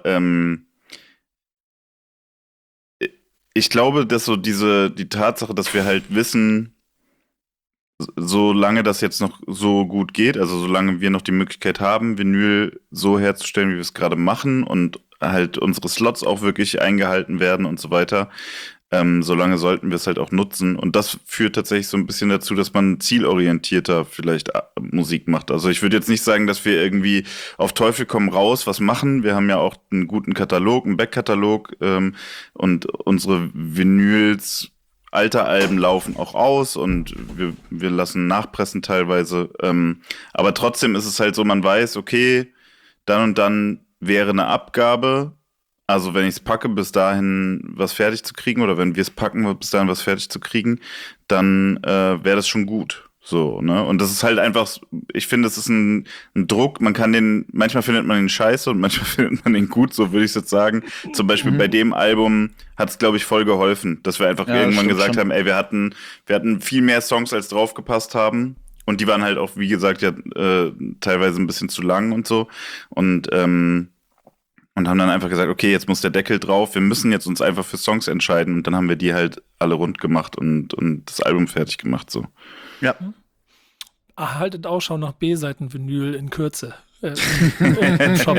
ich glaube, dass so die Tatsache, dass wir halt wissen, solange das jetzt noch so gut geht, also solange wir noch die Möglichkeit haben, Vinyl so herzustellen, wie wir es gerade machen und halt unsere Slots auch wirklich eingehalten werden und so weiter, solange sollten wir es halt auch nutzen. Und das führt tatsächlich so ein bisschen dazu, dass man zielorientierter vielleicht Musik macht. Also ich würde jetzt nicht sagen, dass wir irgendwie auf Teufel komm raus was machen. Wir haben ja auch einen guten Katalog, einen Backkatalog, und unsere Vinyls, alte Alben laufen auch aus und wir lassen nachpressen teilweise. Aber trotzdem ist es halt so, man weiß, okay, dann und dann wäre eine Abgabe, also wenn ich es packe, bis dahin was fertig zu kriegen, oder wenn wir es packen, bis dahin was fertig zu kriegen, dann wäre das schon gut. So, ne? Und das ist halt einfach, ich finde, es ist ein Druck, manchmal findet man den scheiße und manchmal findet man den gut, so würde ich es jetzt sagen. Zum Beispiel bei dem Album hat es, glaube ich, voll geholfen, dass wir einfach irgendwann gesagt haben, ey, wir hatten viel mehr Songs, als draufgepasst haben. Und die waren halt auch, wie gesagt, ja teilweise ein bisschen zu lang und so. Und haben dann einfach gesagt, okay, jetzt muss der Deckel drauf, wir müssen jetzt uns einfach für Songs entscheiden. Und dann haben wir die halt alle rund gemacht und das Album fertig gemacht, so. Ja. Haltet Ausschau nach B-Seiten-Vinyl in Kürze. Im Shop.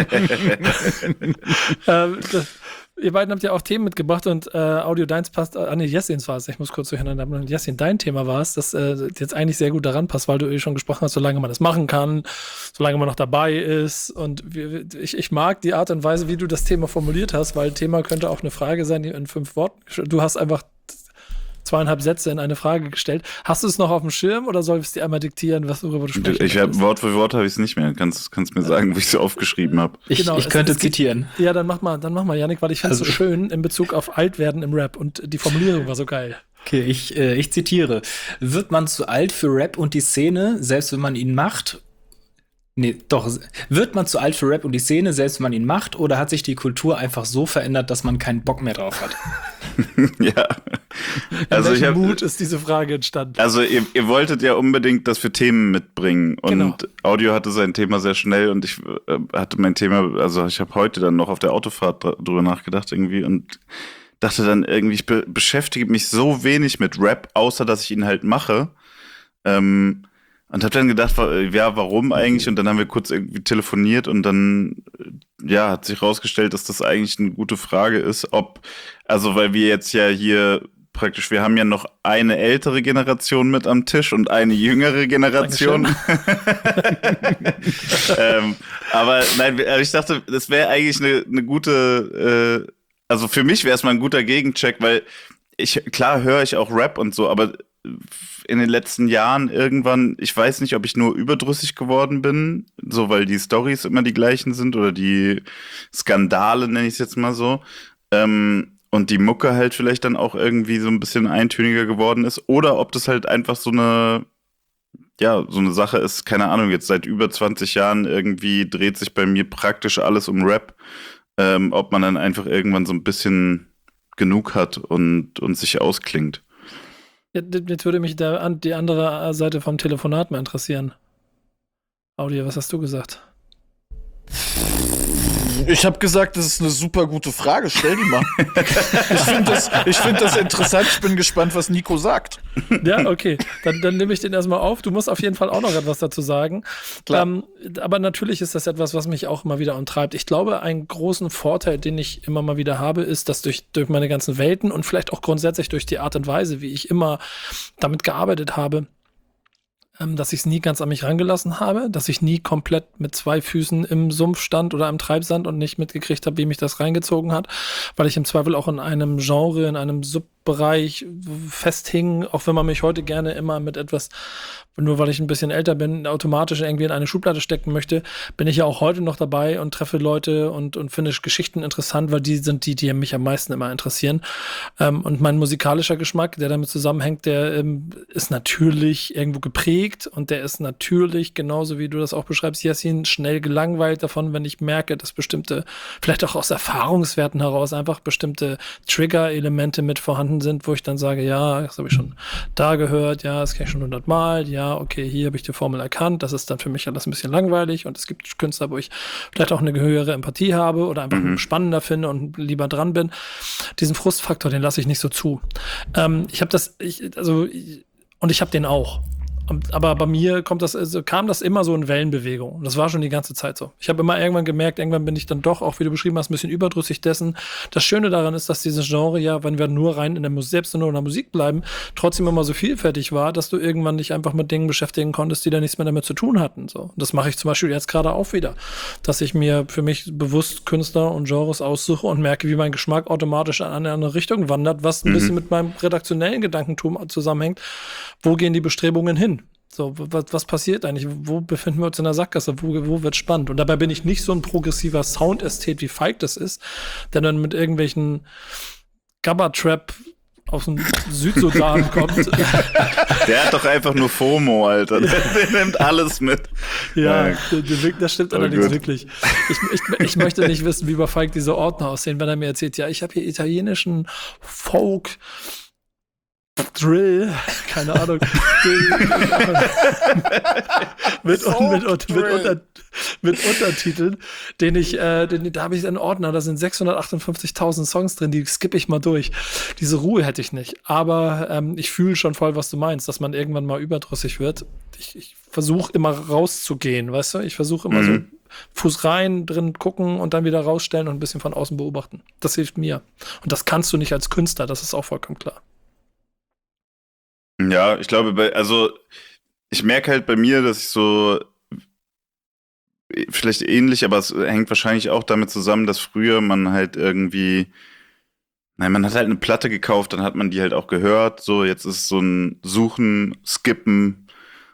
Ihr beiden habt ja auch Themen mitgebracht und Audio deins passt, Jessins war es, ich muss kurz durcheinander, Jessin, dein Thema war es, das jetzt eigentlich sehr gut daran passt, weil du schon gesprochen hast, solange man das machen kann, solange man noch dabei ist, und ich mag die Art und Weise, wie du das Thema formuliert hast, weil Thema könnte auch eine Frage sein, die in 5 Worten, du hast einfach 2,5 Sätze in eine Frage gestellt. Hast du es noch auf dem Schirm oder soll ich es dir einmal diktieren, worüber du sprechen Wort für Wort habe ich es nicht mehr. Kannst mir sagen, wo ich es aufgeschrieben habe. Ich könnte zitieren. Ja, dann mach mal, Yannick, weil ich finde es so schön in Bezug auf Altwerden im Rap und die Formulierung war so geil. Okay, ich zitiere. Wird man zu alt für Rap und die Szene, selbst wenn man ihn macht? Wird man zu alt für Rap und die Szene, selbst wenn man ihn macht, oder hat sich die Kultur einfach so verändert, dass man keinen Bock mehr drauf hat? Ja. Also in welchem Mut ist diese Frage entstanden? Also ihr wolltet ja unbedingt, dass wir Themen mitbringen, und genau. Audio hatte sein Thema sehr schnell und ich hatte mein Thema, also ich habe heute dann noch auf der Autofahrt drüber nachgedacht irgendwie und dachte dann irgendwie, ich beschäftige mich so wenig mit Rap, außer dass ich ihn halt mache. Und hab dann gedacht, ja, warum eigentlich? Und dann haben wir kurz irgendwie telefoniert und dann, ja, hat sich rausgestellt, dass das eigentlich eine gute Frage ist, weil wir jetzt ja hier praktisch, wir haben ja noch eine ältere Generation mit am Tisch und eine jüngere Generation. Aber nein, ich dachte, das wäre eigentlich eine gute, also für mich wäre es mal ein guter Gegencheck, weil klar höre ich auch Rap und so, aber in den letzten Jahren irgendwann, ich weiß nicht, ob ich nur überdrüssig geworden bin, so weil die Storys immer die gleichen sind oder die Skandale, nenne ich es jetzt mal so, und die Mucke halt vielleicht dann auch irgendwie so ein bisschen eintöniger geworden ist, oder ob das halt einfach so eine Sache ist, keine Ahnung, jetzt seit über 20 Jahren irgendwie dreht sich bei mir praktisch alles um Rap, ob man dann einfach irgendwann so ein bisschen genug hat und sich ausklingt. Jetzt würde mich die andere Seite vom Telefonat mal interessieren. Audio, was hast du gesagt? Ich habe gesagt, das ist eine super gute Frage. Stell die mal. Ich find das interessant. Ich bin gespannt, was Nico sagt. Ja, okay. Dann nehme ich den erstmal auf. Du musst auf jeden Fall auch noch etwas dazu sagen. Klar. Aber natürlich ist das etwas, was mich auch immer wieder umtreibt. Ich glaube, einen großen Vorteil, den ich immer mal wieder habe, ist, dass durch meine ganzen Welten und vielleicht auch grundsätzlich durch die Art und Weise, wie ich immer damit gearbeitet habe, dass ich es nie ganz an mich rangelassen habe, dass ich nie komplett mit 2 Füßen im Sumpf stand oder im Treibsand und nicht mitgekriegt habe, wie mich das reingezogen hat, weil ich im Zweifel auch in einem Genre, in einem Subbereich festhing, auch wenn man mich heute gerne immer mit etwas, nur weil ich ein bisschen älter bin, automatisch irgendwie in eine Schublade stecken möchte, bin ich ja auch heute noch dabei und treffe Leute und finde Geschichten interessant, weil die sind die mich am meisten immer interessieren. Und mein musikalischer Geschmack, der damit zusammenhängt, der ist natürlich irgendwo geprägt und der ist natürlich, genauso wie du das auch beschreibst, Jessin, schnell gelangweilt davon, wenn ich merke, dass bestimmte, vielleicht auch aus Erfahrungswerten heraus, einfach bestimmte Trigger-Elemente mit vorhanden sind, wo ich dann sage, ja, das habe ich schon da gehört, ja, das kenne ich schon 100 Mal, ja, okay, hier habe ich die Formel erkannt, das ist dann für mich alles ein bisschen langweilig und es gibt Künstler, wo ich vielleicht auch eine höhere Empathie habe oder einfach spannender finde und lieber dran bin. Diesen Frustfaktor, den lasse ich nicht so zu. Ich habe den auch. Aber bei mir kam das immer so in Wellenbewegung. Das war schon die ganze Zeit so. Ich habe immer irgendwann gemerkt, irgendwann bin ich dann doch, auch wie du beschrieben hast, ein bisschen überdrüssig dessen. Das Schöne daran ist, dass dieses Genre ja, wenn wir nur rein selbst nur in der Musik bleiben, trotzdem immer so vielfältig war, dass du irgendwann dich einfach mit Dingen beschäftigen konntest, die da nichts mehr damit zu tun hatten. So. Das mache ich zum Beispiel jetzt gerade auch wieder. Dass ich mir für mich bewusst Künstler und Genres aussuche und merke, wie mein Geschmack automatisch in eine andere Richtung wandert, was ein bisschen mit meinem redaktionellen Gedankentum zusammenhängt. Wo gehen die Bestrebungen hin? So, was passiert eigentlich? Wo befinden wir uns in der Sackgasse? Wo wird spannend? Und dabei bin ich nicht so ein progressiver Soundästhet, wie Falk das ist, der dann mit irgendwelchen Gabba-Trap aus dem Südsudan kommt. Der hat doch einfach nur FOMO, Alter. Der nimmt alles mit. Ja, das stimmt allerdings gut. wirklich. Ich möchte nicht wissen, wie bei Falk diese Ordner aussehen, wenn er mir erzählt, ja, ich habe hier italienischen Folk, Drill, keine Ahnung, mit Untertiteln, da habe ich einen Ordner, da sind 658.000 Songs drin, die skippe ich mal durch. Diese Ruhe hätte ich nicht. Aber ich fühle schon voll, was du meinst, dass man irgendwann mal überdrüssig wird. Ich versuche immer rauszugehen, weißt du? Ich versuche immer so Fuß rein, drin gucken und dann wieder rausstellen und ein bisschen von außen beobachten. Das hilft mir. Und das kannst du nicht als Künstler, das ist auch vollkommen klar. Ja, ich glaube, ich merke halt bei mir, dass ich so vielleicht ähnlich, aber es hängt wahrscheinlich auch damit zusammen, dass früher man halt irgendwie, man hat halt eine Platte gekauft, dann hat man die halt auch gehört. So, jetzt ist es so ein Suchen, Skippen,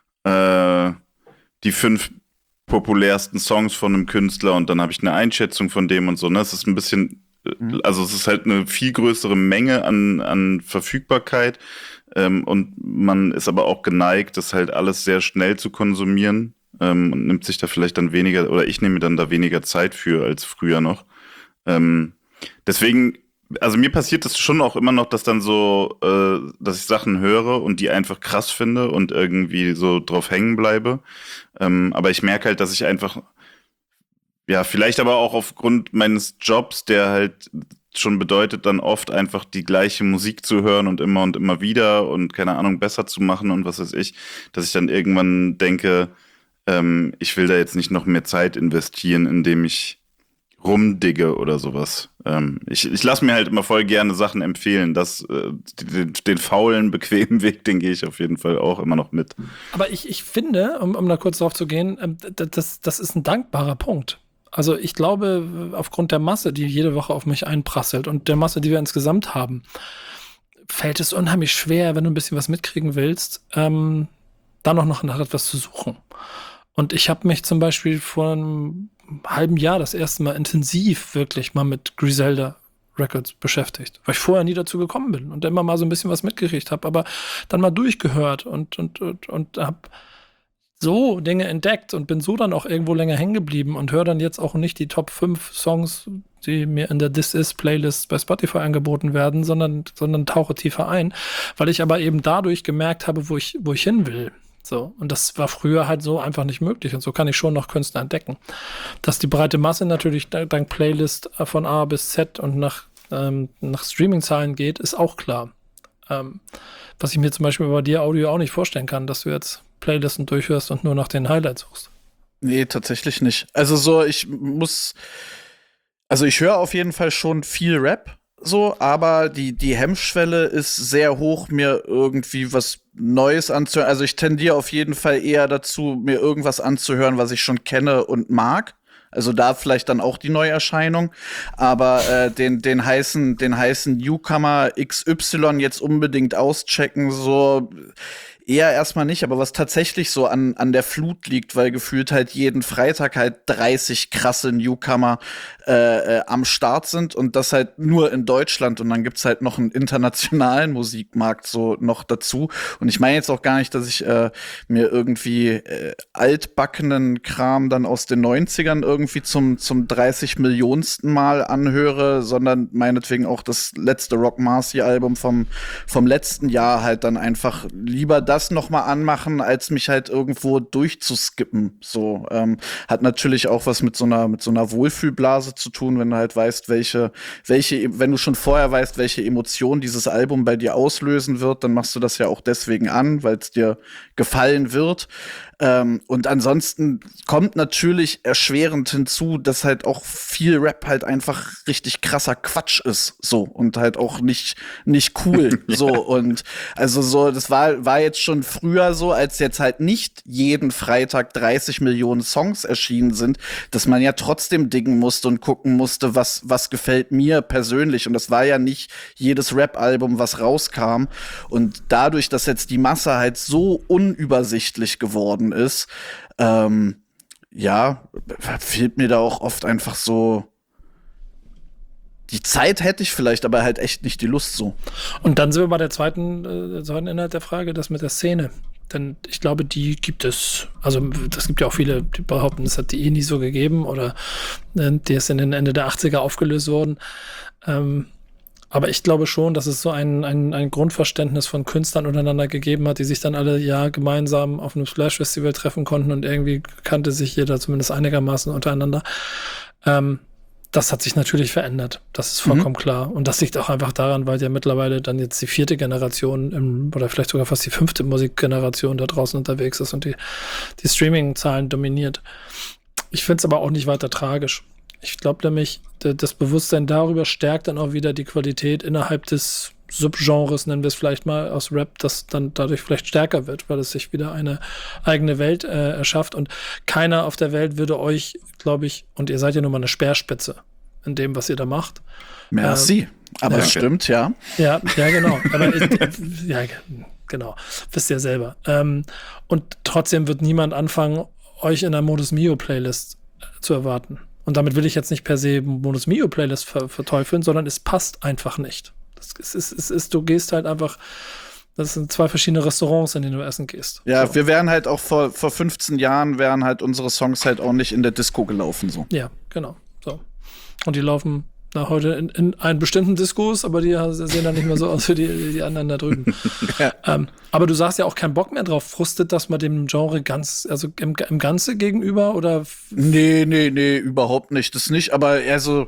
die 5 populärsten Songs von einem Künstler und dann habe ich eine Einschätzung von dem und so. Ne? Es ist ein bisschen, also es ist halt eine viel größere Menge an Verfügbarkeit. Und man ist aber auch geneigt, das halt alles sehr schnell zu konsumieren und nimmt sich da vielleicht dann weniger, oder ich nehme mir dann da weniger Zeit für als früher noch. Deswegen, also mir passiert das schon auch immer noch, dass dann so, dass ich Sachen höre und die einfach krass finde und irgendwie so drauf hängen bleibe. Aber ich merke halt, dass ich einfach, ja, vielleicht aber auch aufgrund meines Jobs, der halt schon bedeutet, dann oft einfach die gleiche Musik zu hören und immer wieder und keine Ahnung, besser zu machen und was weiß ich, dass ich dann irgendwann denke, ich will da jetzt nicht noch mehr Zeit investieren, indem ich rumdigge oder sowas. Ich lasse mir halt immer voll gerne Sachen empfehlen, den faulen, bequemen Weg, den gehe ich auf jeden Fall auch immer noch mit. Aber ich finde, um da kurz drauf zu gehen, das ist ein dankbarer Punkt. Also ich glaube, aufgrund der Masse, die jede Woche auf mich einprasselt und der Masse, die wir insgesamt haben, fällt es unheimlich schwer, wenn du ein bisschen was mitkriegen willst, da noch nach etwas zu suchen. Und ich habe mich zum Beispiel vor einem halben Jahr das erste Mal intensiv wirklich mal mit Griselda Records beschäftigt, weil ich vorher nie dazu gekommen bin und immer mal so ein bisschen was mitgekriegt habe, aber dann mal durchgehört und habe so Dinge entdeckt und bin so dann auch irgendwo länger hängen geblieben und höre dann jetzt auch nicht die Top 5 Songs, die mir in der This Is Playlist bei Spotify angeboten werden, sondern tauche tiefer ein, weil ich aber eben dadurch gemerkt habe, wo ich hin will. So, und das war früher halt so einfach nicht möglich und so kann ich schon noch Künstler entdecken. Dass die breite Masse natürlich dank Playlist von A bis Z und nach Streaming-Zahlen geht, ist auch klar. Was ich mir zum Beispiel bei dir Audio auch nicht vorstellen kann, dass du jetzt Playlisten durchhörst und nur nach den Highlights suchst. Nee, tatsächlich nicht. Also ich höre auf jeden Fall schon viel Rap, so, aber die Hemmschwelle ist sehr hoch, mir irgendwie was Neues anzuhören. Also ich tendiere auf jeden Fall eher dazu, mir irgendwas anzuhören, was ich schon kenne und mag. Also da vielleicht dann auch die Neuerscheinung. Aber den heißen Newcomer XY jetzt unbedingt auschecken, so eher erstmal nicht, aber was tatsächlich so an der Flut liegt, weil gefühlt halt jeden Freitag halt 30 krasse Newcomer am Start sind und das halt nur in Deutschland und dann gibt's halt noch einen internationalen Musikmarkt so noch dazu und ich meine jetzt auch gar nicht, dass ich mir irgendwie altbackenen Kram dann aus den 90ern irgendwie zum 30 Millionsten Mal anhöre, sondern meinetwegen auch das letzte Rock Marcy Album vom letzten Jahr halt dann einfach lieber das noch mal anmachen, als mich halt irgendwo durchzuskippen. So hat natürlich auch was mit so einer Wohlfühlblase zu tun, wenn du halt weißt, wenn du schon vorher weißt, welche Emotion dieses Album bei dir auslösen wird, dann machst du das ja auch deswegen an, weil es dir gefallen wird. Und ansonsten kommt natürlich erschwerend hinzu, dass halt auch viel Rap halt einfach richtig krasser Quatsch ist, so und halt auch nicht cool, so und also so das war jetzt schon früher so, als jetzt halt nicht jeden Freitag 30 Millionen Songs erschienen sind, dass man ja trotzdem dingen musste und gucken musste, was gefällt mir persönlich. Und das war ja nicht jedes Rap-Album, was rauskam. Und dadurch, dass jetzt die Masse halt so unübersichtlich geworden ist, fehlt mir da auch oft einfach so. Die Zeit hätte ich vielleicht, aber halt echt nicht die Lust so. Und dann sind wir bei der zweiten Inhalt der Frage, das mit der Szene. Denn ich glaube, die gibt es, also das gibt ja auch viele, die behaupten, es hat die nie so gegeben oder die ist in den Ende der 80er aufgelöst worden. Aber ich glaube schon, dass es so ein Grundverständnis von Künstlern untereinander gegeben hat, die sich dann alle gemeinsam auf einem Splash-Festival treffen konnten und irgendwie kannte sich jeder zumindest einigermaßen untereinander. Das hat sich natürlich verändert. Das ist vollkommen klar. Und das liegt auch einfach daran, weil ja mittlerweile dann jetzt die 4. Generation oder vielleicht sogar fast die 5. Musikgeneration da draußen unterwegs ist und die Streaming-Zahlen dominiert. Ich finde es aber auch nicht weiter tragisch. Ich glaube nämlich, das Bewusstsein darüber stärkt dann auch wieder die Qualität innerhalb des Subgenres, nennen wir es vielleicht mal, aus Rap, das dann dadurch vielleicht stärker wird, weil es sich wieder eine eigene Welt erschafft. Und keiner auf der Welt würde euch, glaube ich, und ihr seid ja nun mal eine Speerspitze in dem, was ihr da macht. Merci. Aber es stimmt, ja. Ja, genau. Aber genau. Wisst ihr selber. Und trotzdem wird niemand anfangen, euch in einer Modus Mio-Playlist zu erwarten. Und damit will ich jetzt nicht per se Modus Mio-Playlist verteufeln, sondern es passt einfach nicht. Du gehst halt einfach, das sind 2 verschiedene Restaurants, in denen du essen gehst. Ja, so. Wir wären halt auch vor 15 Jahren wären halt unsere Songs halt auch nicht in der Disco gelaufen, so. Ja, genau. So. Und die laufen heute in einen bestimmten Diskos, aber die sehen dann nicht mehr so aus wie die anderen da drüben. Ja. Aber du sagst ja auch keinen Bock mehr drauf. Frustet das mal dem Genre im Ganze gegenüber, oder? Nee, überhaupt nicht. Das nicht, aber also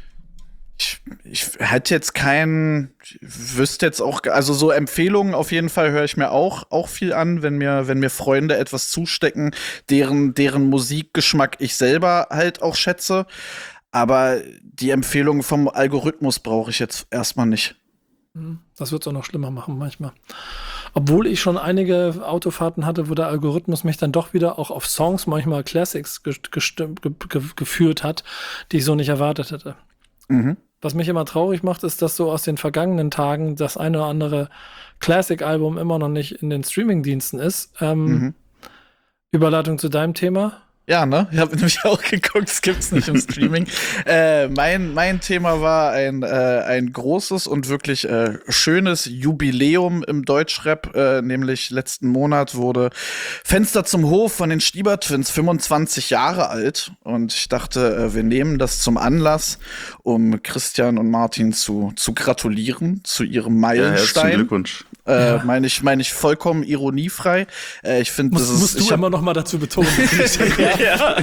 ich hätte jetzt wüsste jetzt auch, also so Empfehlungen auf jeden Fall höre ich mir auch viel an, wenn mir Freunde etwas zustecken, deren Musikgeschmack ich selber halt auch schätze. Aber die Empfehlungen vom Algorithmus brauche ich jetzt erstmal nicht. Das wird es auch noch schlimmer machen manchmal. Obwohl ich schon einige Autofahrten hatte, wo der Algorithmus mich dann doch wieder auch auf Songs, manchmal Classics geführt hat, die ich so nicht erwartet hätte. Mhm. Was mich immer traurig macht, ist, dass so aus den vergangenen Tagen das eine oder andere Classic-Album immer noch nicht in den Streaming-Diensten ist. Überleitung zu deinem Thema. Ja, ne? Ich habe nämlich auch geguckt, es gibt's nicht im Streaming. Mein Thema war ein großes und wirklich schönes Jubiläum im Deutschrap. Nämlich letzten Monat wurde Fenster zum Hof von den Stieber Twins 25 Jahre alt. Und ich dachte, wir nehmen das zum Anlass, um Christian und Martin zu gratulieren zu ihrem Meilenstein. Herzlichen Glückwunsch. Meine ich vollkommen ironiefrei. Ich finde, das ist. Musst du immer noch mal dazu betonen. Ja,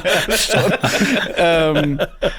schon.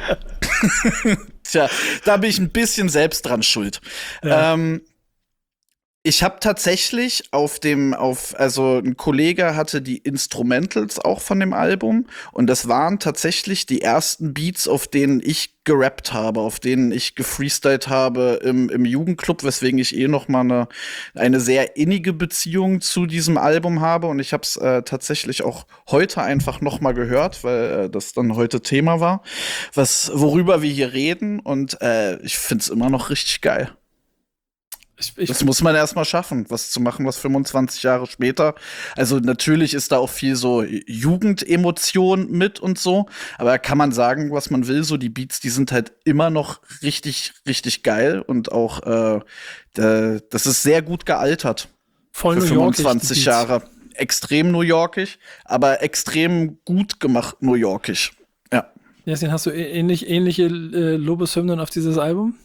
Tja, da bin ich ein bisschen selbst dran schuld. Ja. Ich habe tatsächlich also ein Kollege hatte die Instrumentals auch von dem Album und das waren tatsächlich die ersten Beats, auf denen ich gerappt habe, auf denen ich gefreestylt habe im Jugendclub, weswegen ich noch mal eine sehr innige Beziehung zu diesem Album habe und ich habe es tatsächlich auch heute einfach noch mal gehört, weil das dann heute Thema war, worüber wir hier reden und ich find's immer noch richtig geil. Das muss man erstmal schaffen, was zu machen, was 25 Jahre später. Also natürlich ist da auch viel so Jugendemotion mit und so, aber da kann man sagen, was man will, so die Beats, die sind halt immer noch richtig, richtig geil und auch das ist sehr gut gealtert. Voll für 25 Jahre. Extrem New Yorkisch, aber extrem gut gemacht New Yorkisch. Ja. Jessin, hast du ähnliche Lobeshymnen auf dieses Album?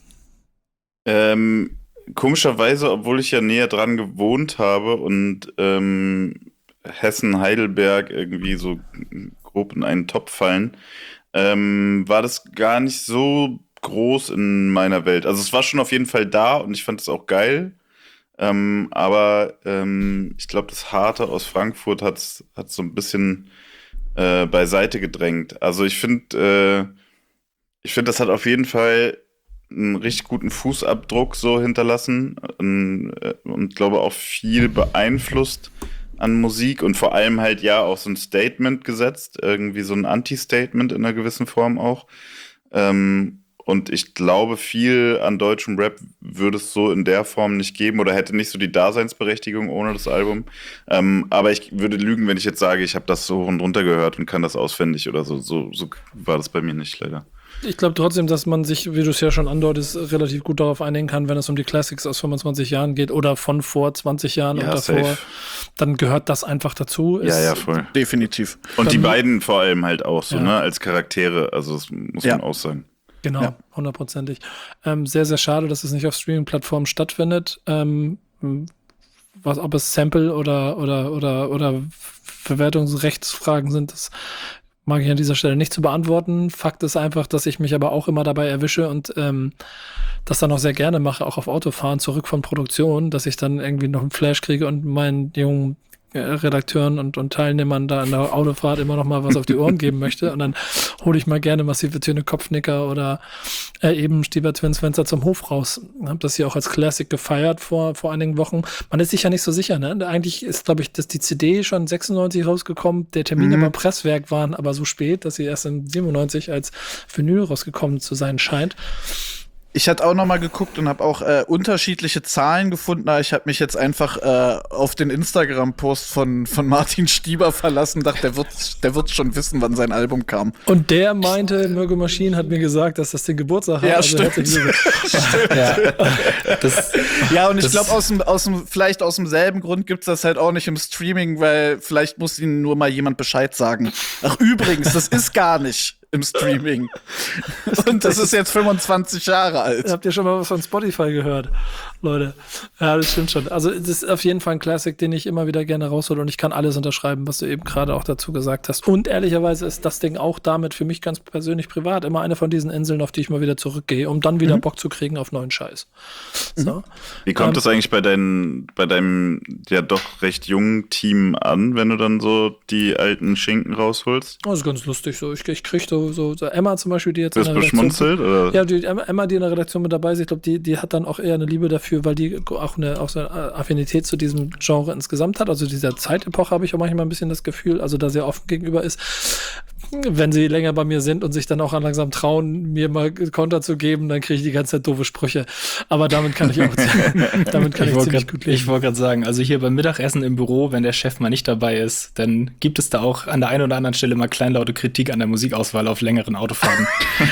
Komischerweise, obwohl ich ja näher dran gewohnt habe und Hessen, Heidelberg irgendwie so grob in einen Topf fallen, war das gar nicht so groß in meiner Welt. Also es war schon auf jeden Fall da und ich fand es auch geil. Aber ich glaube, das Harte aus Frankfurt hat so ein bisschen beiseite gedrängt. Also ich finde, das hat auf jeden Fall einen richtig guten Fußabdruck so hinterlassen und glaube auch viel beeinflusst an Musik und vor allem halt ja auch so ein Statement gesetzt, irgendwie so ein Anti-Statement in einer gewissen Form auch. Und ich glaube, viel an deutschem Rap würde es so in der Form nicht geben oder hätte nicht so die Daseinsberechtigung ohne das Album. Aber ich würde lügen, wenn ich jetzt sage, ich habe das so hoch und runter gehört und kann das auswendig oder so. So war das bei mir nicht, leider. Ich glaube trotzdem, dass man sich, wie du es ja schon andeutest, relativ gut darauf einigen kann, wenn es um die Classics aus 25 Jahren geht oder von vor 20 Jahren und davor. Safe. Dann gehört das einfach dazu. Ja, voll. Definitiv. Und die beiden vor allem halt auch so, ne, als Charaktere. Also das muss man auch sagen. Genau, 100%. Sehr, sehr schade, dass es nicht auf Streaming-Plattformen stattfindet. Ob es Sample oder Verwertungsrechtsfragen sind, das mag ich an dieser Stelle nicht zu beantworten. Fakt ist einfach, dass ich mich aber auch immer dabei erwische und das dann auch sehr gerne mache, auch auf Autofahren, zurück von Produktion, dass ich dann irgendwie noch einen Flash kriege und meinen jungen Redakteuren und Teilnehmern da in der Autofahrt immer noch mal was auf die Ohren geben möchte. Und dann hole ich mal gerne Massive Töne, Kopfnicker oder eben Stieber Twins Fenster zum Hof raus. Hab das hier auch als Classic gefeiert vor einigen Wochen. Man ist sich ja nicht so sicher, ne? Eigentlich ist, glaube ich, dass die CD schon 96 rausgekommen, der Termin beim Presswerk waren aber so spät, dass sie erst in 97 als Vinyl rausgekommen zu sein scheint. Ich hatte auch noch mal geguckt und habe auch unterschiedliche Zahlen gefunden. Ich habe mich jetzt einfach auf den Instagram-Post von Martin Stieber verlassen. Dachte, der wird schon wissen, wann sein Album kam. Und der meinte, Mirko Maschinen hat mir gesagt, dass das den Geburtstag hat. Ja, also stimmt. Und ich glaube, vielleicht aus demselben Grund gibt's das halt auch nicht im Streaming, weil vielleicht muss ihnen nur mal jemand Bescheid sagen. Ach, übrigens, das ist gar nicht im Streaming. Und das ist jetzt 25 Jahre alt. Habt ihr schon mal was von Spotify gehört, Leute? Ja, das stimmt schon. Also das ist auf jeden Fall ein Classic, den ich immer wieder gerne raushole und ich kann alles unterschreiben, was du eben gerade auch dazu gesagt hast. Und ehrlicherweise ist das Ding auch damit für mich ganz persönlich privat immer eine von diesen Inseln, auf die ich mal wieder zurückgehe, um dann wieder Bock zu kriegen auf neuen Scheiß. So. Wie kommt das eigentlich bei deinem ja doch recht jungen Team an, wenn du dann so die alten Schinken rausholst? Das ist ganz lustig so. Ich krieg so Emma zum Beispiel, die jetzt in der Redaktion beschmunzelt, oder? Ja, die Emma, die in der Redaktion mit dabei ist, ich glaube, die hat dann auch eher eine Liebe dafür, weil die auch so eine Affinität zu diesem Genre insgesamt hat. Also dieser Zeitepoche habe ich auch manchmal ein bisschen das Gefühl, also da sehr offen gegenüber ist. Wenn sie länger bei mir sind und sich dann auch langsam trauen, mir mal Konter zu geben, dann kriege ich die ganze Zeit doofe Sprüche. Aber damit kann ich auch ziemlich gut leben. Ich wollte gerade sagen, also hier beim Mittagessen im Büro, wenn der Chef mal nicht dabei ist, dann gibt es da auch an der einen oder anderen Stelle mal kleinlaute Kritik an der Musikauswahl auf längeren Autofahrten.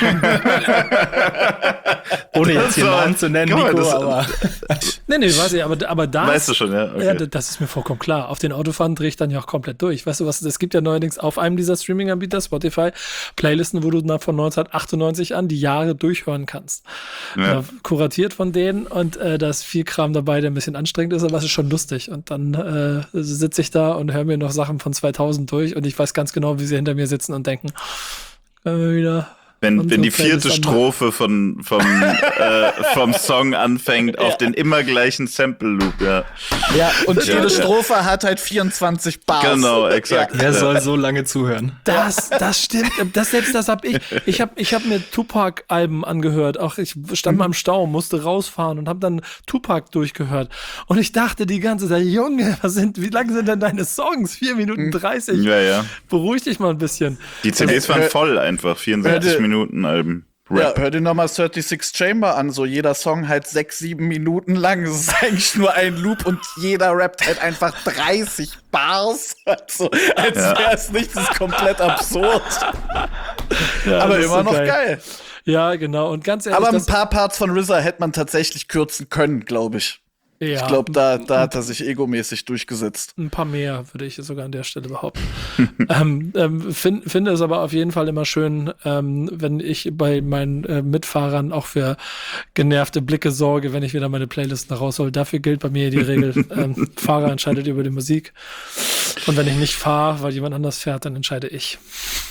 Ohne jetzt hier Namen zu nennen, Nico, aber... Nee, weiß ich, aber da weißt du schon, ja? Okay. Ja, das ist mir vollkommen klar. Auf den Autofahren drehe ich dann ja auch komplett durch. Weißt du was, es gibt ja neuerdings auf einem dieser Streaming-Anbieter, Spotify, Playlisten, wo du von 1998 an die Jahre durchhören kannst. Ja. Kuratiert von denen und da ist viel Kram dabei, der ein bisschen anstrengend ist, aber es ist schon lustig. Und dann sitze ich da und höre mir noch Sachen von 2000 durch und ich weiß ganz genau, wie sie hinter mir sitzen und denken, wieder... Wenn die vierte Strophe vom Song anfängt auf den immer gleichen Sample-Loop, ja. Ja, und jede Strophe hat halt 24 Bars. Genau, exakt. Wer soll so lange zuhören? Das stimmt. Das hab ich. Ich hab mir Tupac-Alben angehört. Auch ich stand mal im Stau, musste rausfahren und hab dann Tupac durchgehört. Und ich dachte die ganze Zeit, Junge, wie lang sind denn deine Songs? 4 Minuten 30. Ja. Beruhig dich mal ein bisschen. Die CDs waren voll einfach, 64 Minuten Alben. Rap. Ja, hör dir nochmal 36 Chamber an, so jeder Song halt 6-7 Minuten lang. Das ist eigentlich nur ein Loop und jeder rappt halt einfach 30 Bars. Also, als wäre es nichts, das ist komplett absurd. Ja, aber immer noch geil. Ja, genau. Und ganz ehrlich, aber ein paar Parts von RZA hätte man tatsächlich kürzen können, glaube ich. Ja, ich glaube, da hat er sich egomäßig durchgesetzt. Ein paar mehr, würde ich sogar an der Stelle behaupten. Finde es aber auf jeden Fall immer schön, wenn ich bei meinen Mitfahrern auch für genervte Blicke sorge, wenn ich wieder meine Playlisten raushole. Dafür gilt bei mir die Regel, Fahrer entscheidet über die Musik. Und wenn ich nicht fahre, weil jemand anders fährt, dann entscheide ich.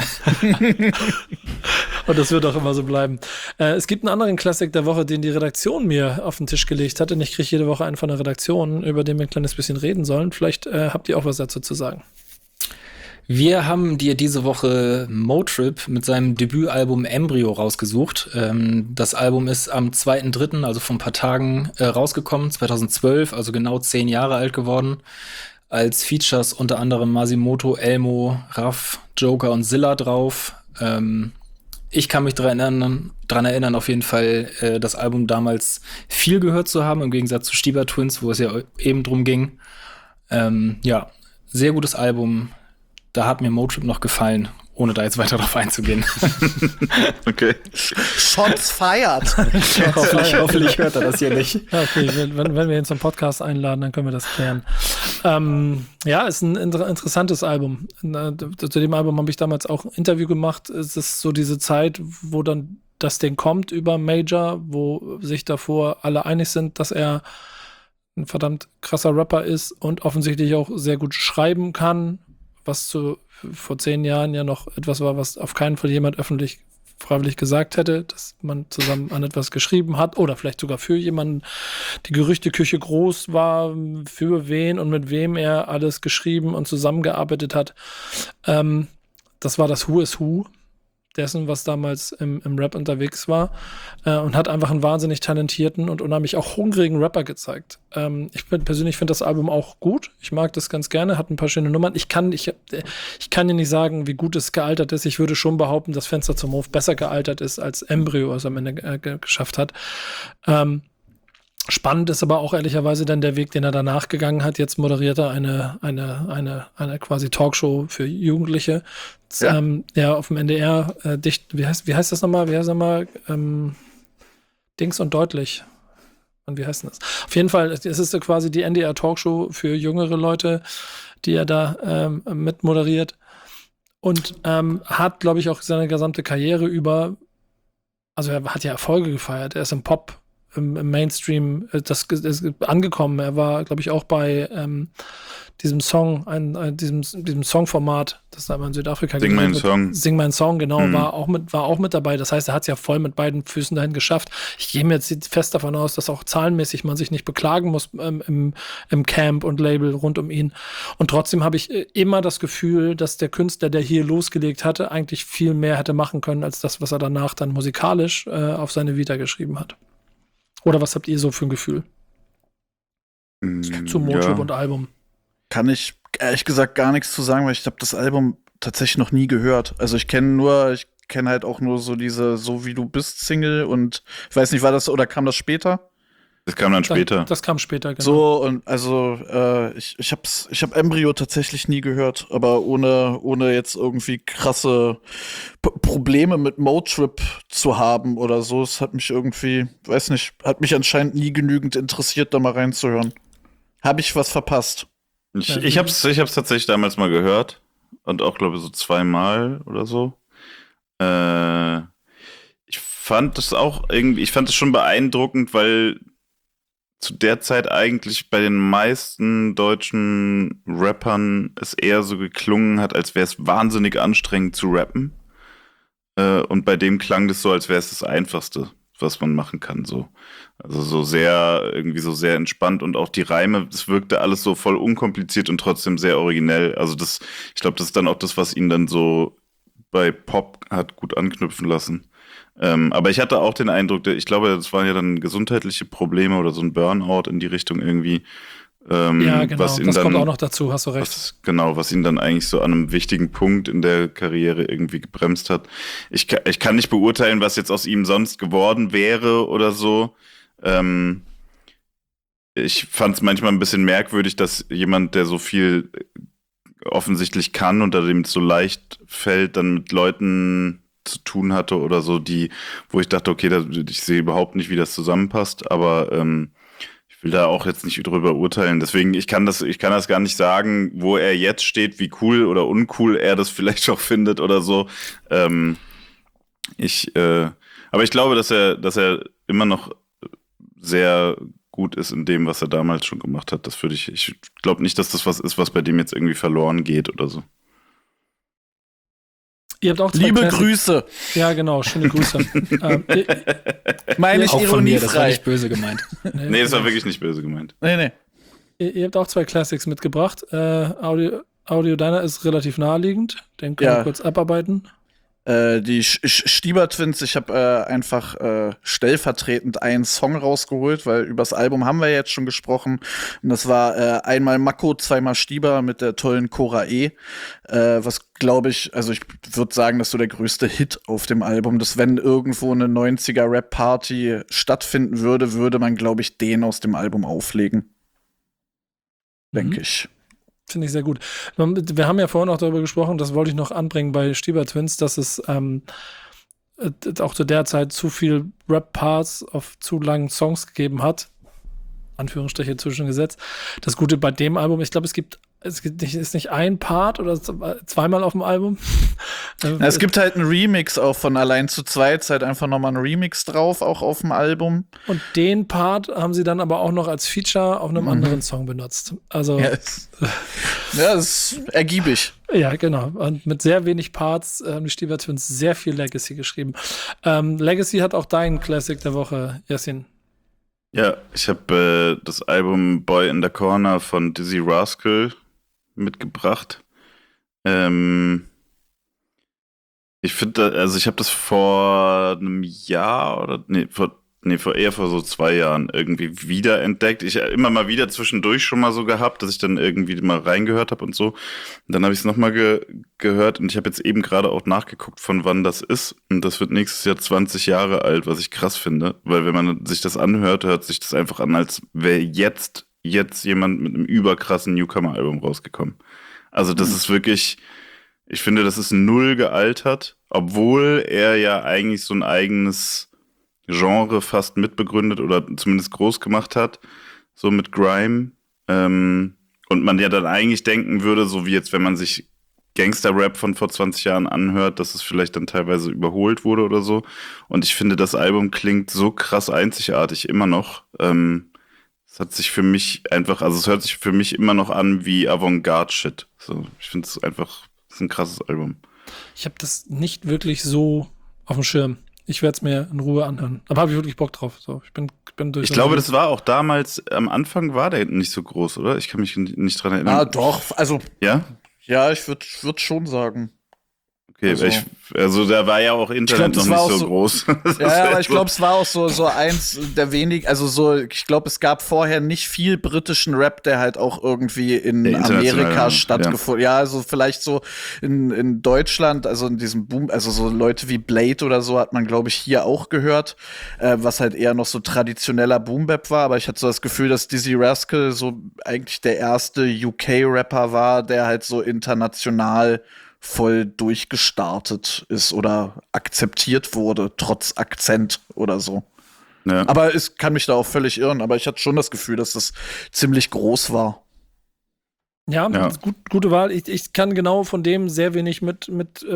Und das wird auch immer so bleiben. Es gibt einen anderen Klassik der Woche, den die Redaktion mir auf den Tisch gelegt hat. Und ich kriege jede Woche einen von der Redaktion, über den wir ein kleines bisschen reden sollen. Vielleicht habt ihr auch was dazu zu sagen. Wir haben dir diese Woche Motrip mit seinem Debütalbum Embryo rausgesucht. Das Album ist am 2.3., also vor ein paar Tagen, rausgekommen, 2012, also genau 10 Jahre alt geworden. Als Features unter anderem Masimoto, Elmo, Raff, Joker und Zilla drauf. Ich kann mich dran erinnern, auf jeden Fall das Album damals viel gehört zu haben, im Gegensatz zu Stieber Twins, wo es ja eben drum ging. Ja, sehr gutes Album. Da hat mir Motrip noch gefallen, ohne da jetzt weiter drauf einzugehen. Okay. Shots fired. Hoffentlich hört er das hier nicht. Okay, wenn wir ihn zum Podcast einladen, dann können wir das klären. Ja, ist ein interessantes Album. Zu dem Album habe ich damals auch ein Interview gemacht. Es ist so diese Zeit, wo dann das Ding kommt über Major, wo sich davor alle einig sind, dass er ein verdammt krasser Rapper ist und offensichtlich auch sehr gut schreiben kann, was vor 10 Jahren ja noch etwas war, was auf keinen Fall jemand öffentlich freiwillig gesagt hätte, dass man zusammen an etwas geschrieben hat oder vielleicht sogar für jemanden. Die Gerüchteküche groß war, für wen und mit wem er alles geschrieben und zusammengearbeitet hat. Das war das Who is Who dessen, was damals im Rap unterwegs war, und hat einfach einen wahnsinnig talentierten und unheimlich auch hungrigen Rapper gezeigt. Ich persönlich finde das Album auch gut. Ich mag das ganz gerne, hat ein paar schöne Nummern. Ich kann dir nicht sagen, wie gut es gealtert ist. Ich würde schon behaupten, dass Fenster zum Hof besser gealtert ist, als Embryo es am Ende geschafft hat. Spannend ist aber auch ehrlicherweise dann der Weg, den er danach gegangen hat. Jetzt moderiert er eine quasi Talkshow für Jugendliche. Ja, auf dem NDR, wie heißt das nochmal? Dings und deutlich. Und wie heißt das? Auf jeden Fall, es ist quasi die NDR Talkshow für jüngere Leute, die er da mit moderiert. Und hat, glaube ich, auch seine gesamte Karriere über, also er hat ja Erfolge gefeiert. Er ist im Pop, im Mainstream das ist angekommen. Er war, glaube ich, auch bei diesem Song, diesem Songformat, das da in Südafrika Sing mein Song. Sing mein Song, genau, war auch mit dabei. Das heißt, er hat es ja voll mit beiden Füßen dahin geschafft. Ich gehe mir jetzt fest davon aus, dass auch zahlenmäßig man sich nicht beklagen muss im Camp und Label rund um ihn. Und trotzdem habe ich immer das Gefühl, dass der Künstler, der hier losgelegt hatte, eigentlich viel mehr hätte machen können, als das, was er danach dann musikalisch auf seine Vita geschrieben hat. Oder was habt ihr so für ein Gefühl? Zu Motrip und Album. Kann ich ehrlich gesagt gar nichts zu sagen, weil ich habe das Album tatsächlich noch nie gehört. Also ich kenne halt auch nur so diese So wie du bist Single und ich weiß nicht, war das oder kam das später? Das kam dann später. Das kam später, genau. So, und also ich hab Embryo tatsächlich nie gehört, aber ohne jetzt irgendwie krasse Probleme mit Motrip zu haben oder so. Es hat mich irgendwie, weiß nicht, hat mich anscheinend nie genügend interessiert, da mal reinzuhören. Habe ich was verpasst? Ich hab's tatsächlich damals mal gehört und auch, glaube ich, so 2-mal oder so. Ich fand es schon beeindruckend, weil zu der Zeit eigentlich bei den meisten deutschen Rappern es eher so geklungen hat, als wäre es wahnsinnig anstrengend zu rappen. Und bei dem klang das so, als wäre es das Einfachste, was man machen kann. So. Also so sehr entspannt und auch die Reime, das wirkte alles so voll unkompliziert und trotzdem sehr originell. Also ich glaube, das ist dann auch das, was ihn dann so bei Pop hat gut anknüpfen lassen. Aber ich hatte auch den Eindruck, ich glaube, das waren ja dann gesundheitliche Probleme oder so ein Burnout in die Richtung irgendwie. Ja, genau, das kommt auch noch dazu, hast du recht. Was ihn dann eigentlich so an einem wichtigen Punkt in der Karriere irgendwie gebremst hat. Ich kann nicht beurteilen, was jetzt aus ihm sonst geworden wäre oder so. Ich fand es manchmal ein bisschen merkwürdig, dass jemand, der so viel offensichtlich kann und dem es so leicht fällt, dann mit Leuten zu tun hatte oder so, wo ich dachte, okay, ich sehe überhaupt nicht, wie das zusammenpasst, aber ich will da auch jetzt nicht drüber urteilen. Deswegen, ich kann das gar nicht sagen, wo er jetzt steht, wie cool oder uncool er das vielleicht auch findet oder so. Aber ich glaube, dass er immer noch sehr gut ist in dem, was er damals schon gemacht hat. Ich glaube nicht, dass das was ist, was bei dem jetzt irgendwie verloren geht oder so. Ihr habt auch Liebe Grüße. Ja, genau, schöne Grüße. Meine ich ironiefrei. Das war nicht böse gemeint. Nee, das war wirklich nicht böse gemeint. Nee. Ihr habt auch 2 Classics mitgebracht. Audio deiner ist relativ naheliegend. Den können wir kurz abarbeiten. Die Stieber Twins, ich habe einfach stellvertretend einen Song rausgeholt, weil übers Album haben wir jetzt schon gesprochen. Und das war einmal Mako, zweimal Stieber mit der tollen Cora E. Was glaube ich, also ich würde sagen, das ist so der größte Hit auf dem Album. Dass wenn irgendwo eine 90er-Rap-Party stattfinden würde, würde man, glaube ich, den aus dem Album auflegen. Denke ich. Finde ich sehr gut. Wir haben ja vorhin auch darüber gesprochen, das wollte ich noch anbringen bei Stieber Twins, dass es auch zu der Zeit zu viel Rap-Parts auf zu langen Songs gegeben hat. Anführungsstriche zwischengesetzt. Das Gute bei dem Album, ich glaube, ist nicht ein Part oder zweimal auf dem Album. Es gibt halt einen Remix auch von Allein zu zweit, ist halt einfach nochmal ein Remix drauf, auch auf dem Album. Und den Part haben sie dann aber auch noch als Feature auf einem anderen Song benutzt. Also ja, das ist ergiebig. Ja, genau. Und mit sehr wenig Parts haben die Stieber Twins sehr viel Legacy geschrieben. Legacy hat auch deinen Classic der Woche, Yassin. Ja, ich habe das Album Boy in the Corner von Dizzy Rascal mitgebracht. Ich finde, also ich habe das vor einem Jahr oder vor so 2 Jahren irgendwie wiederentdeckt. Ich immer mal wieder zwischendurch schon mal so gehabt, dass ich dann irgendwie mal reingehört habe und so. Und dann habe ich es nochmal gehört und ich habe jetzt eben gerade auch nachgeguckt, von wann das ist. Und das wird nächstes Jahr 20 Jahre alt, was ich krass finde. Weil wenn man sich das anhört, hört sich das einfach an, als wäre jetzt jemand mit einem überkrassen Newcomer-Album rausgekommen. Also das ist wirklich, ich finde, das ist 0 gealtert, obwohl er ja eigentlich so ein eigenes Genre fast mitbegründet oder zumindest groß gemacht hat, so mit Grime. Und man ja dann eigentlich denken würde, so wie jetzt, wenn man sich Gangster-Rap von vor 20 Jahren anhört, dass es vielleicht dann teilweise überholt wurde oder so. Und ich finde, das Album klingt so krass einzigartig immer noch. Es hat sich für mich einfach, also es hört sich für mich immer noch an wie Avantgarde-Shit. So, ich finde es einfach, es ist ein krasses Album. Ich habe das nicht wirklich so auf dem Schirm. Ich werde es mir in Ruhe anhören. Aber habe ich wirklich Bock drauf. So, ich bin durch. Ich glaube, das war auch damals, am Anfang war der nicht so groß, oder? Ich kann mich nicht dran erinnern. Ah, doch. Also, ja? Ja, ich würd schon sagen. Okay, also da war ja auch Internet noch nicht so groß. Ja, aber ich glaube, es war auch so eins der wenigen, also so, ich glaube, es gab vorher nicht viel britischen Rap, der halt auch irgendwie in Amerika stattgefunden. Ja, also vielleicht so in Deutschland, also in diesem Boom, also so Leute wie Blade oder so hat man, glaube ich, hier auch gehört, was halt eher noch so traditioneller Boom-Bap war, aber ich hatte so das Gefühl, dass Dizzy Rascal so eigentlich der erste UK-Rapper war, der halt so international voll durchgestartet ist oder akzeptiert wurde, trotz Akzent oder so. Ja. Aber es kann mich da auch völlig irren, aber ich hatte schon das Gefühl, dass das ziemlich groß war. Ja. Gute Wahl. Ich kann genau von dem sehr wenig mit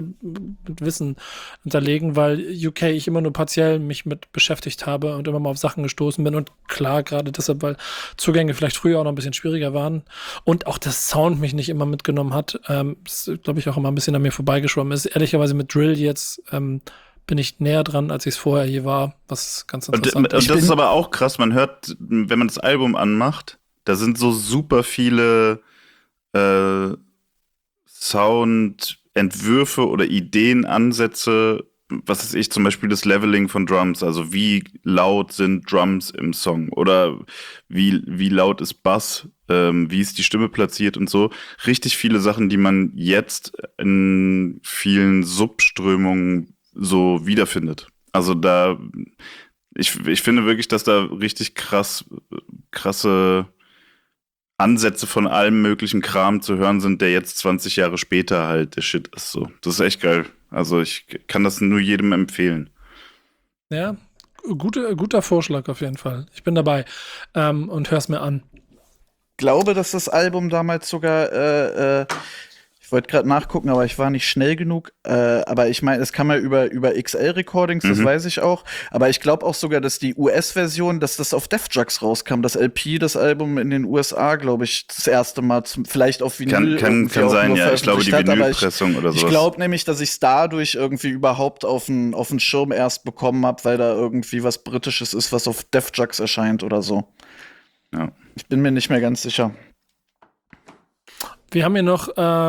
Wissen hinterlegen, weil UK ich immer nur partiell mich mit beschäftigt habe und immer mal auf Sachen gestoßen bin. Und klar, gerade deshalb, weil Zugänge vielleicht früher auch noch ein bisschen schwieriger waren und auch der Sound mich nicht immer mitgenommen hat, ist, glaube ich, auch immer ein bisschen an mir vorbeigeschwommen ist. Ehrlicherweise mit Drill jetzt bin ich näher dran, als ich es vorher hier war, was ganz interessant ist. Und das ist aber auch krass, man hört, wenn man das Album anmacht, da sind so super viele Soundentwürfe oder Ideenansätze, was weiß ich, zum Beispiel das Leveling von Drums, also wie laut sind Drums im Song oder wie laut ist Bass, wie ist die Stimme platziert und so. Richtig viele Sachen, die man jetzt in vielen Subströmungen so wiederfindet. Also da, ich finde wirklich, dass da richtig krasse Ansätze von allem möglichen Kram zu hören sind, der jetzt 20 Jahre später halt der Shit ist. So. Das ist echt geil. Also ich kann das nur jedem empfehlen. Ja, guter Vorschlag auf jeden Fall. Ich bin dabei und hör's mir an. Ich glaube, dass das Album damals sogar ich wollte gerade nachgucken, aber ich war nicht schnell genug. Aber ich meine, es kam ja über XL-Recordings, das weiß ich auch. Aber ich glaube auch sogar, dass die US-Version, dass das auf Def Jux rauskam. Das LP, das Album in den USA, glaube ich, das erste Mal, vielleicht auf Vinyl. Kann sein, ja. Ich glaube, die Vinylpressung oder sowas. Ich glaube nämlich, dass ich es dadurch irgendwie überhaupt auf den Schirm erst bekommen habe, weil da irgendwie was Britisches ist, was auf Def Jux erscheint oder so. Ja. Ich bin mir nicht mehr ganz sicher. Wir haben hier noch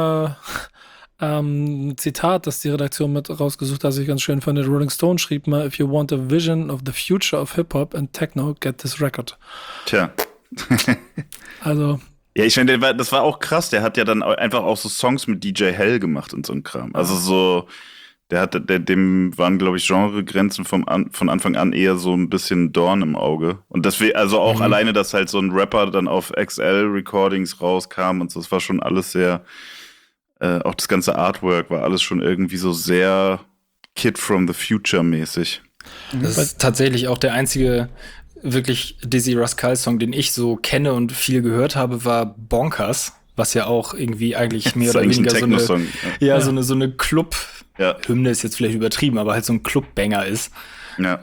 ein Zitat, das die Redaktion mit rausgesucht hat, das ich ganz schön fand. Rolling Stone schrieb mal, if you want a vision of the future of Hip-Hop and Techno, get this record. Tja. Also. Ja, ich finde, das war auch krass. Der hat ja dann einfach auch so Songs mit DJ Hell gemacht und so ein Kram. Also so, dem waren, glaube ich, Genregrenzen von Anfang an eher so ein bisschen Dorn im Auge. Und deswegen, also auch alleine, dass halt so ein Rapper dann auf XL-Recordings rauskam und so, das war schon alles sehr, auch das ganze Artwork war alles schon irgendwie so sehr Kid from the Future mäßig. Das ist tatsächlich auch der einzige wirklich Dizzy Rascal-Song, den ich so kenne und viel gehört habe, war Bonkers, was ja auch irgendwie eigentlich mehr oder weniger so eine Club-Hymne ist jetzt vielleicht übertrieben, aber halt so ein Club-Banger ist. Ja.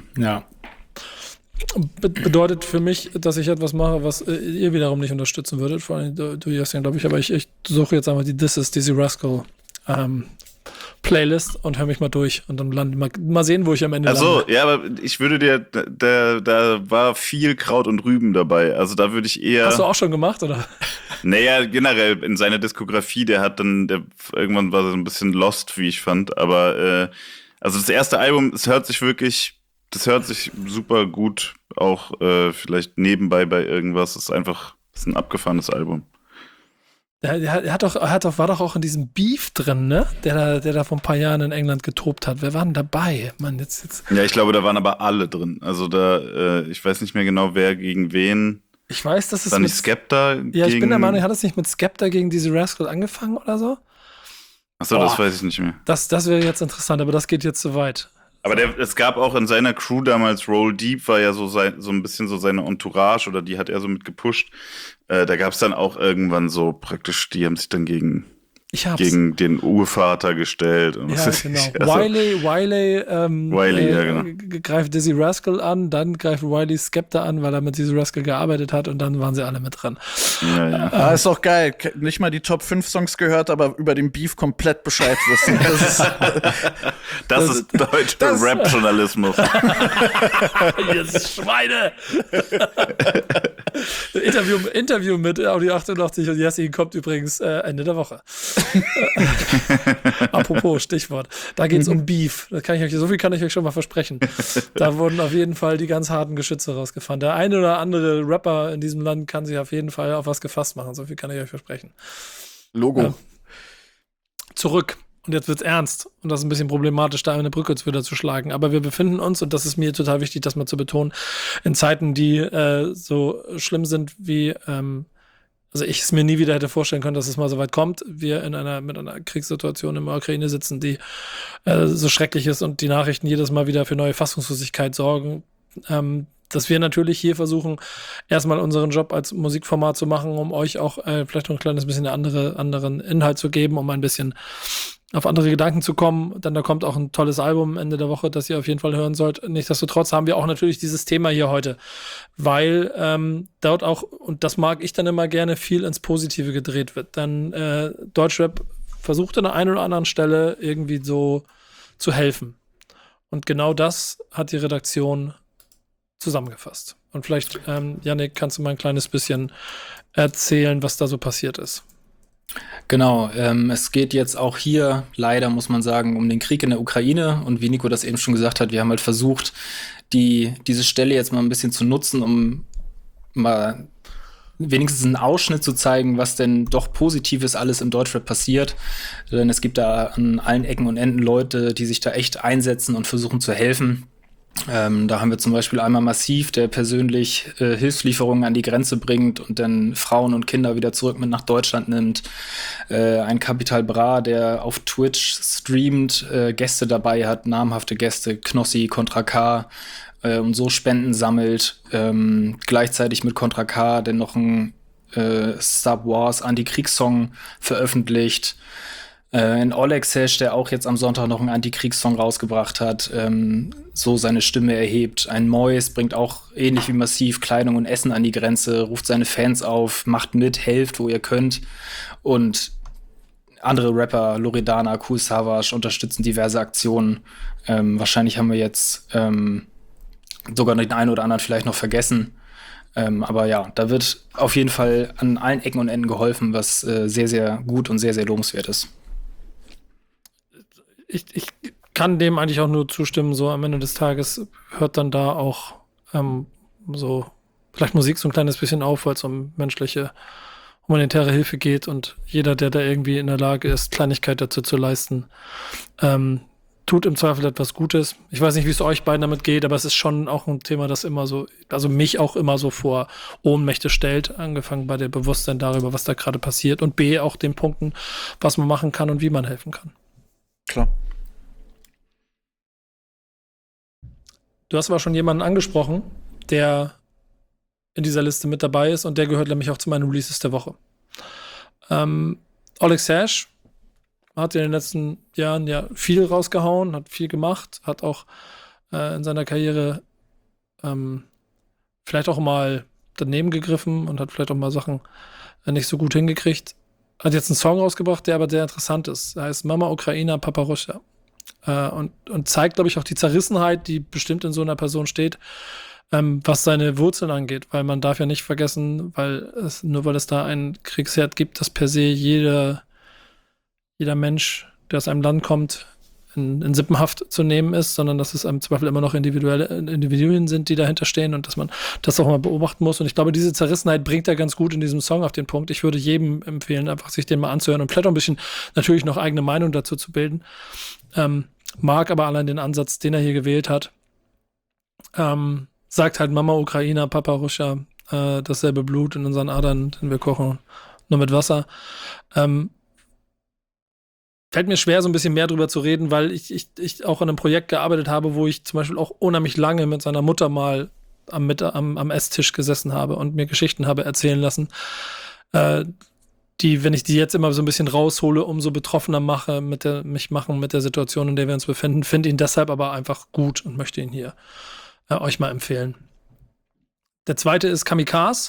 Bedeutet für mich, dass ich etwas mache, was ihr wiederum nicht unterstützen würdet, vor allem du Justin, glaube ich, aber ich suche jetzt einfach die This is Dizzy Rascal Playlist und höre mich mal durch und dann mal sehen, wo ich am Ende lande. Also, ja, aber ich würde dir, da war viel Kraut und Rüben dabei. Also da würde ich eher. Hast du auch schon gemacht, oder? Naja, generell in seiner Diskografie, irgendwann war er so ein bisschen lost, wie ich fand. Aber also das erste Album, das hört sich super gut, auch vielleicht nebenbei bei irgendwas. Das ist ein abgefahrenes Album. War doch auch in diesem Beef drin, ne? Der da vor ein paar Jahren in England getobt hat. Wer war denn dabei? Mann, jetzt. Ja, ich glaube, da waren aber alle drin. Also ich weiß nicht mehr genau, wer gegen wen. Ich weiß, dass es war nicht Skepta Ja, ich bin der Meinung, hat es nicht mit Skepta gegen Dizzy Rascal angefangen oder so? Achso, das weiß ich nicht mehr. Das wäre jetzt interessant, aber das geht jetzt zu weit. Aber es gab auch in seiner Crew damals, Roll Deep war ja so ein bisschen so seine Entourage, oder die hat er so mit gepusht. Da gab es dann auch irgendwann so praktisch, die haben sich dann gegen den Urvater gestellt. Und ja, genau. Wiley genau. Greift Dizzy Rascal an, dann greift Wiley Skepta an, weil er mit Dizzy Rascal gearbeitet hat und dann waren sie alle mit dran. Ja. Ist doch geil. Nicht mal die Top 5 Songs gehört, aber über den Beef komplett Bescheid wissen. Das ist deutscher Rap-Journalismus. Jetzt Schweine! Interview mit Audio 88 und Jessin kommt übrigens Ende der Woche. Apropos Stichwort, da geht es um Beef. So viel kann ich euch schon mal versprechen. Da wurden auf jeden Fall die ganz harten Geschütze rausgefahren. Der eine oder andere Rapper in diesem Land kann sich auf jeden Fall auf was gefasst machen. So viel kann ich euch versprechen. Logo. Zurück. Und jetzt wird's ernst. Und das ist ein bisschen problematisch, da eine Brücke wieder zu schlagen. Aber wir befinden uns, und das ist mir total wichtig, das mal zu betonen, in Zeiten, die so schlimm sind wie also ich es mir nie wieder hätte vorstellen können, dass es mal so weit kommt. Wir mit einer Kriegssituation in der Ukraine sitzen, die so schrecklich ist und die Nachrichten jedes Mal wieder für neue Fassungslosigkeit sorgen. Dass wir natürlich hier versuchen, erstmal unseren Job als Musikformat zu machen, um euch auch vielleicht noch ein kleines bisschen anderen Inhalt zu geben, um ein bisschen auf andere Gedanken zu kommen. Dann da kommt auch ein tolles Album Ende der Woche, das ihr auf jeden Fall hören sollt. Nichtsdestotrotz haben wir auch natürlich dieses Thema hier heute, weil dort auch, und das mag ich dann immer gerne, viel ins Positive gedreht wird. Dann Deutschrap versucht an der einen oder anderen Stelle irgendwie so zu helfen. Und genau das hat die Redaktion zusammengefasst. Und vielleicht, Yannick, kannst du mal ein kleines bisschen erzählen, was da so passiert ist. Genau, es geht jetzt auch hier leider, muss man sagen, um den Krieg in der Ukraine. Und wie Nico das eben schon gesagt hat, wir haben halt versucht, diese Stelle jetzt mal ein bisschen zu nutzen, um mal wenigstens einen Ausschnitt zu zeigen, was denn doch Positives alles im Deutschrap passiert. Denn es gibt da an allen Ecken und Enden Leute, die sich da echt einsetzen und versuchen zu helfen. Da haben wir zum Beispiel einmal Massiv, der persönlich Hilfslieferungen an die Grenze bringt und dann Frauen und Kinder wieder zurück mit nach Deutschland nimmt. Ein Capital Bra, der auf Twitch streamt, Gäste dabei hat, namhafte Gäste, Knossi, Contra K, und so Spenden sammelt. Gleichzeitig mit Contra K, der noch einen Star Wars Anti-Kriegssong veröffentlicht. In Olexesh, der auch jetzt am Sonntag noch einen Antikriegssong rausgebracht hat, so seine Stimme erhebt. Ein Mois bringt auch ähnlich wie Massiv Kleidung und Essen an die Grenze, ruft seine Fans auf, macht mit, helft, wo ihr könnt. Und andere Rapper, Loredana, Kool Savas, unterstützen diverse Aktionen. Wahrscheinlich haben wir jetzt sogar den einen oder anderen vielleicht noch vergessen. Aber ja, da wird auf jeden Fall an allen Ecken und Enden geholfen, was sehr, sehr gut und sehr, sehr lobenswert ist. Ich kann dem eigentlich auch nur zustimmen. So am Ende des Tages hört dann da auch so vielleicht Musik so ein kleines bisschen auf, weil es um menschliche, humanitäre Hilfe geht und jeder, der da irgendwie in der Lage ist, Kleinigkeit dazu zu leisten, tut im Zweifel etwas Gutes. Ich weiß nicht, wie es euch beiden damit geht, aber es ist schon auch ein Thema, das immer so, also mich auch immer so vor Ohnmächte stellt, angefangen bei dem Bewusstsein darüber, was da gerade passiert und B, auch den Punkten, was man machen kann und wie man helfen kann. Klar. Du hast aber schon jemanden angesprochen, der in dieser Liste mit dabei ist und der gehört nämlich auch zu meinen Releases der Woche. Oleg Sash hat in den letzten Jahren ja viel rausgehauen, hat viel gemacht, hat auch in seiner Karriere vielleicht auch mal daneben gegriffen und hat vielleicht auch mal Sachen nicht so gut hingekriegt. Hat jetzt einen Song rausgebracht, der aber sehr interessant ist. Er heißt Mama Ukraina, Papa Russia. Und zeigt, glaube ich, auch die Zerrissenheit, die bestimmt in so einer Person steht, was seine Wurzeln angeht. Weil man darf ja nicht vergessen, nur weil es da einen Kriegsherd gibt, dass per se jeder Mensch, der aus einem Land kommt, in Sippenhaft zu nehmen ist, sondern dass es im Zweifel immer noch Individuen sind, die dahinter stehen und dass man das auch mal beobachten muss. Und ich glaube, diese Zerrissenheit bringt er ganz gut in diesem Song auf den Punkt. Ich würde jedem empfehlen, einfach sich den mal anzuhören und vielleicht auch ein bisschen natürlich noch eigene Meinung dazu zu bilden. Mag aber allein den Ansatz, den er hier gewählt hat. Sagt halt Mama Ukraina, Papa Russia, dasselbe Blut in unseren Adern, denn wir kochen nur mit Wasser. Fällt mir schwer, so ein bisschen mehr drüber zu reden, weil ich auch an einem Projekt gearbeitet habe, wo ich zum Beispiel auch unheimlich lange mit seiner Mutter mal am Esstisch gesessen habe und mir Geschichten habe erzählen lassen, die, wenn ich die jetzt immer so ein bisschen raushole, umso betroffener mich machen mit der Situation, in der wir uns befinden, finde ihn deshalb aber einfach gut und möchte ihn hier euch mal empfehlen. Der zweite ist Kamikaze.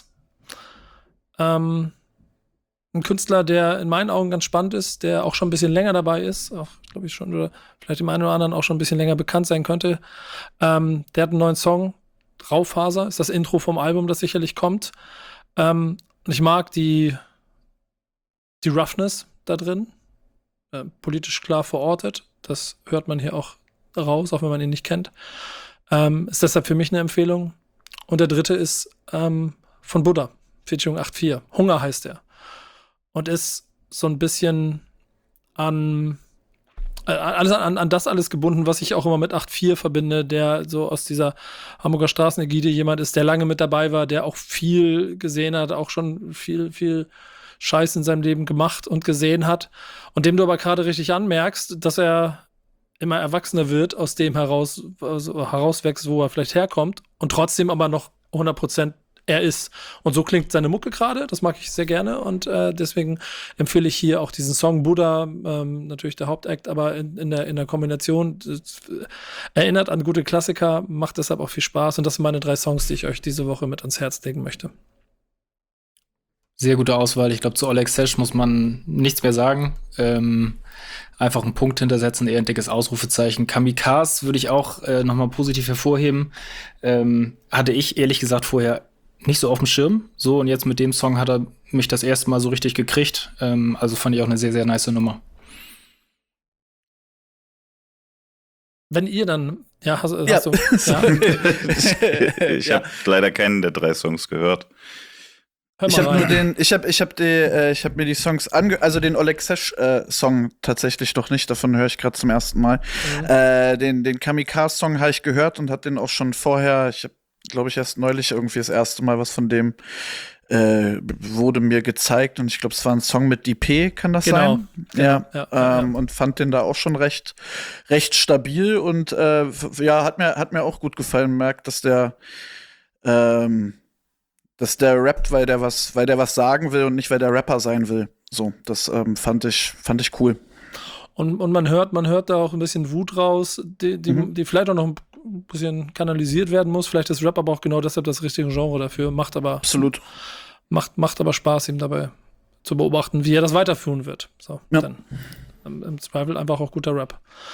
Ein Künstler, der in meinen Augen ganz spannend ist, der auch schon ein bisschen länger dabei ist, auch, glaube ich, schon, oder vielleicht dem einen oder anderen auch schon ein bisschen länger bekannt sein könnte. Der hat einen neuen Song, Raufaser, ist das Intro vom Album, das sicherlich kommt. Und ich mag die Roughness da drin, politisch klar verortet. Das hört man hier auch raus, auch wenn man ihn nicht kennt. Ist deshalb für mich eine Empfehlung. Und der dritte ist von Buddha, Featuring 8.4. Hunger heißt er. Und ist so ein bisschen an das alles gebunden, was ich auch immer mit 8.4 verbinde, der so aus dieser Hamburger Straßenägide jemand ist, der lange mit dabei war, der auch viel gesehen hat, auch schon viel Scheiß in seinem Leben gemacht und gesehen hat. Und dem du aber gerade richtig anmerkst, dass er immer erwachsener wird, aus dem herauswächst, wo er vielleicht herkommt und trotzdem aber noch 100% er ist. Und so klingt seine Mucke gerade, das mag ich sehr gerne und deswegen empfehle ich hier auch diesen Song Buddha, natürlich der Hauptakt, aber in der Kombination erinnert an gute Klassiker, macht deshalb auch viel Spaß und das sind meine 3 Songs, die ich euch diese Woche mit ans Herz legen möchte. Sehr gute Auswahl. Ich glaube, zu Oleg Sash muss man nichts mehr sagen. Einfach einen Punkt hintersetzen, eher ein dickes Ausrufezeichen. Kamikaze würde ich auch nochmal positiv hervorheben. Hatte ich ehrlich gesagt vorher nicht so auf dem Schirm. So, und jetzt mit dem Song hat er mich das erste Mal so richtig gekriegt. Also fand ich auch eine sehr, sehr nice Nummer. Wenn ihr dann, hast du, Ich habe leider keinen der 3 Songs gehört. Ich habe mir die Songs also den Oleg Sash Song tatsächlich noch nicht, davon höre ich gerade zum ersten Mal. Den Kamikaze Song habe ich gehört und hatte den auch schon vorher, ich habe glaube ich erst neulich irgendwie das erste Mal was von dem wurde mir gezeigt und ich glaube es war ein Song mit DP, kann das sein? Ja. Und fand den da auch schon recht stabil und hat mir auch gut gefallen, merkt, dass der rappt, weil der was sagen will und nicht, weil der Rapper sein will. So, das fand ich cool. Und man hört da auch ein bisschen Wut raus, die vielleicht auch noch ein bisschen kanalisiert werden muss. Vielleicht ist Rap aber auch genau deshalb das richtige Genre dafür. Macht aber Spaß, ihm dabei zu beobachten, wie er das weiterführen wird. So, dann im Zweifel einfach auch guter Rap.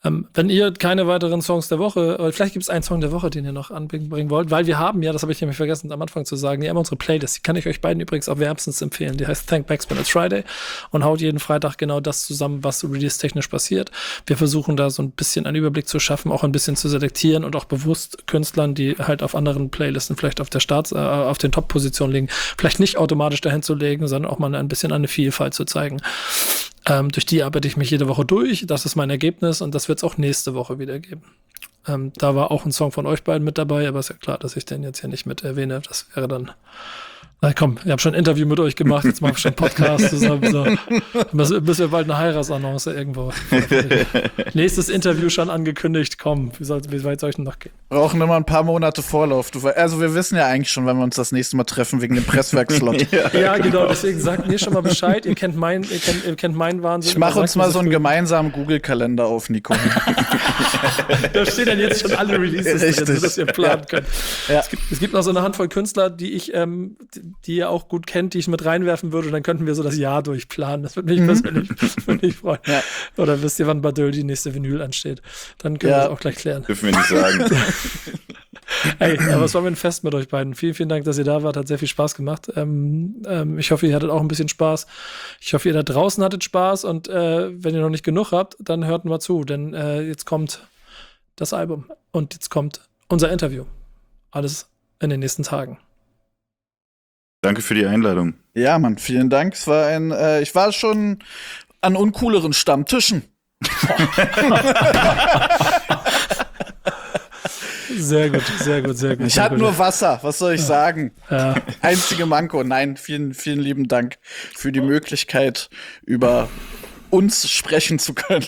Wenn ihr keine weiteren Songs der Woche, oder vielleicht gibt es einen Song der Woche, den ihr noch anbringen wollt, weil wir haben ja, das habe ich nämlich vergessen am Anfang zu sagen, die haben unsere Playlist, die kann ich euch beiden übrigens auch wärmstens empfehlen. Die heißt Thank Backspin, It's Friday und haut jeden Freitag genau das zusammen, was release-technisch passiert. Wir versuchen da so ein bisschen einen Überblick zu schaffen, auch ein bisschen zu selektieren und auch bewusst Künstlern, die halt auf anderen Playlisten vielleicht auf der auf den Top-Positionen liegen, vielleicht nicht automatisch dahin zu legen, sondern auch mal ein bisschen eine Vielfalt zu zeigen. Durch die arbeite ich mich jede Woche durch. Das ist mein Ergebnis und das wird es auch nächste Woche wieder geben. Da war auch ein Song von euch beiden mit dabei, aber ist ja klar, dass ich den jetzt hier nicht mit erwähne. Das wäre dann. Na komm, ich habe schon ein Interview mit euch gemacht, jetzt machen wir schon einen Podcast zusammen. So. Müssen wir bald eine Heiratsannonce irgendwo. Nächstes Interview schon angekündigt, komm, wie weit soll ich denn noch gehen? Brauchen immer ein paar Monate Vorlauf. Also wir wissen ja eigentlich schon, wann wir uns das nächste Mal treffen, wegen dem Presswerkslot. Ja, genau, deswegen sagt mir schon mal Bescheid, ihr kennt meinen Wahnsinn. Ich mache uns mal so einen gemeinsamen Google-Kalender auf, Nico. Da stehen dann jetzt schon alle Releases drin, sodass ihr planen könnt. Ja. Es gibt noch so eine Handvoll Künstler, die ihr auch gut kennt, die ich mit reinwerfen würde, dann könnten wir so das Jahr durchplanen. Das würde mich persönlich freuen. Ja. Oder wisst ihr, wann Badöll die nächste Vinyl ansteht? Dann können wir das auch gleich klären. Dürfen wir nicht sagen. Hey, aber es war mir ein Fest mit euch beiden. Vielen, vielen Dank, dass ihr da wart. Hat sehr viel Spaß gemacht. Ich hoffe, ihr hattet auch ein bisschen Spaß. Ich hoffe, ihr da draußen hattet Spaß. Und wenn ihr noch nicht genug habt, dann hört mal zu. Denn jetzt kommt das Album. Und jetzt kommt unser Interview. Alles in den nächsten Tagen. Danke für die Einladung. Ja, Mann, vielen Dank. Es war ich war schon an uncooleren Stammtischen. Sehr gut, sehr gut, sehr gut. Ich hatte nur Wasser, was soll ich sagen? Ja. Einzige Manko. Nein, vielen, vielen lieben Dank für die Möglichkeit, über uns sprechen zu können.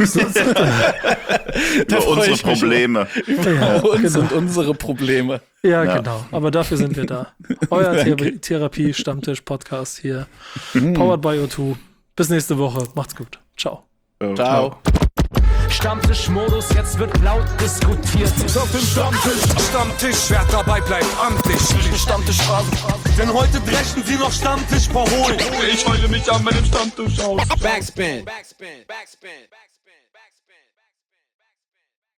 Über unsere Probleme. Über uns und unsere Probleme. Ja, genau. Aber dafür sind wir da. Euer Therapie-Stammtisch-Podcast hier. Powered by O2. Bis nächste Woche. Macht's gut. Ciao. Ciao. Stammtischmodus, jetzt wird laut diskutiert. Auf dem Stammtisch, wer dabei bleibt, amtlich. Stammtisch Phasen, denn heute brechen sie noch Stammtisch verholen. Ich heule mich an meinem Stammtisch aus. Backspin.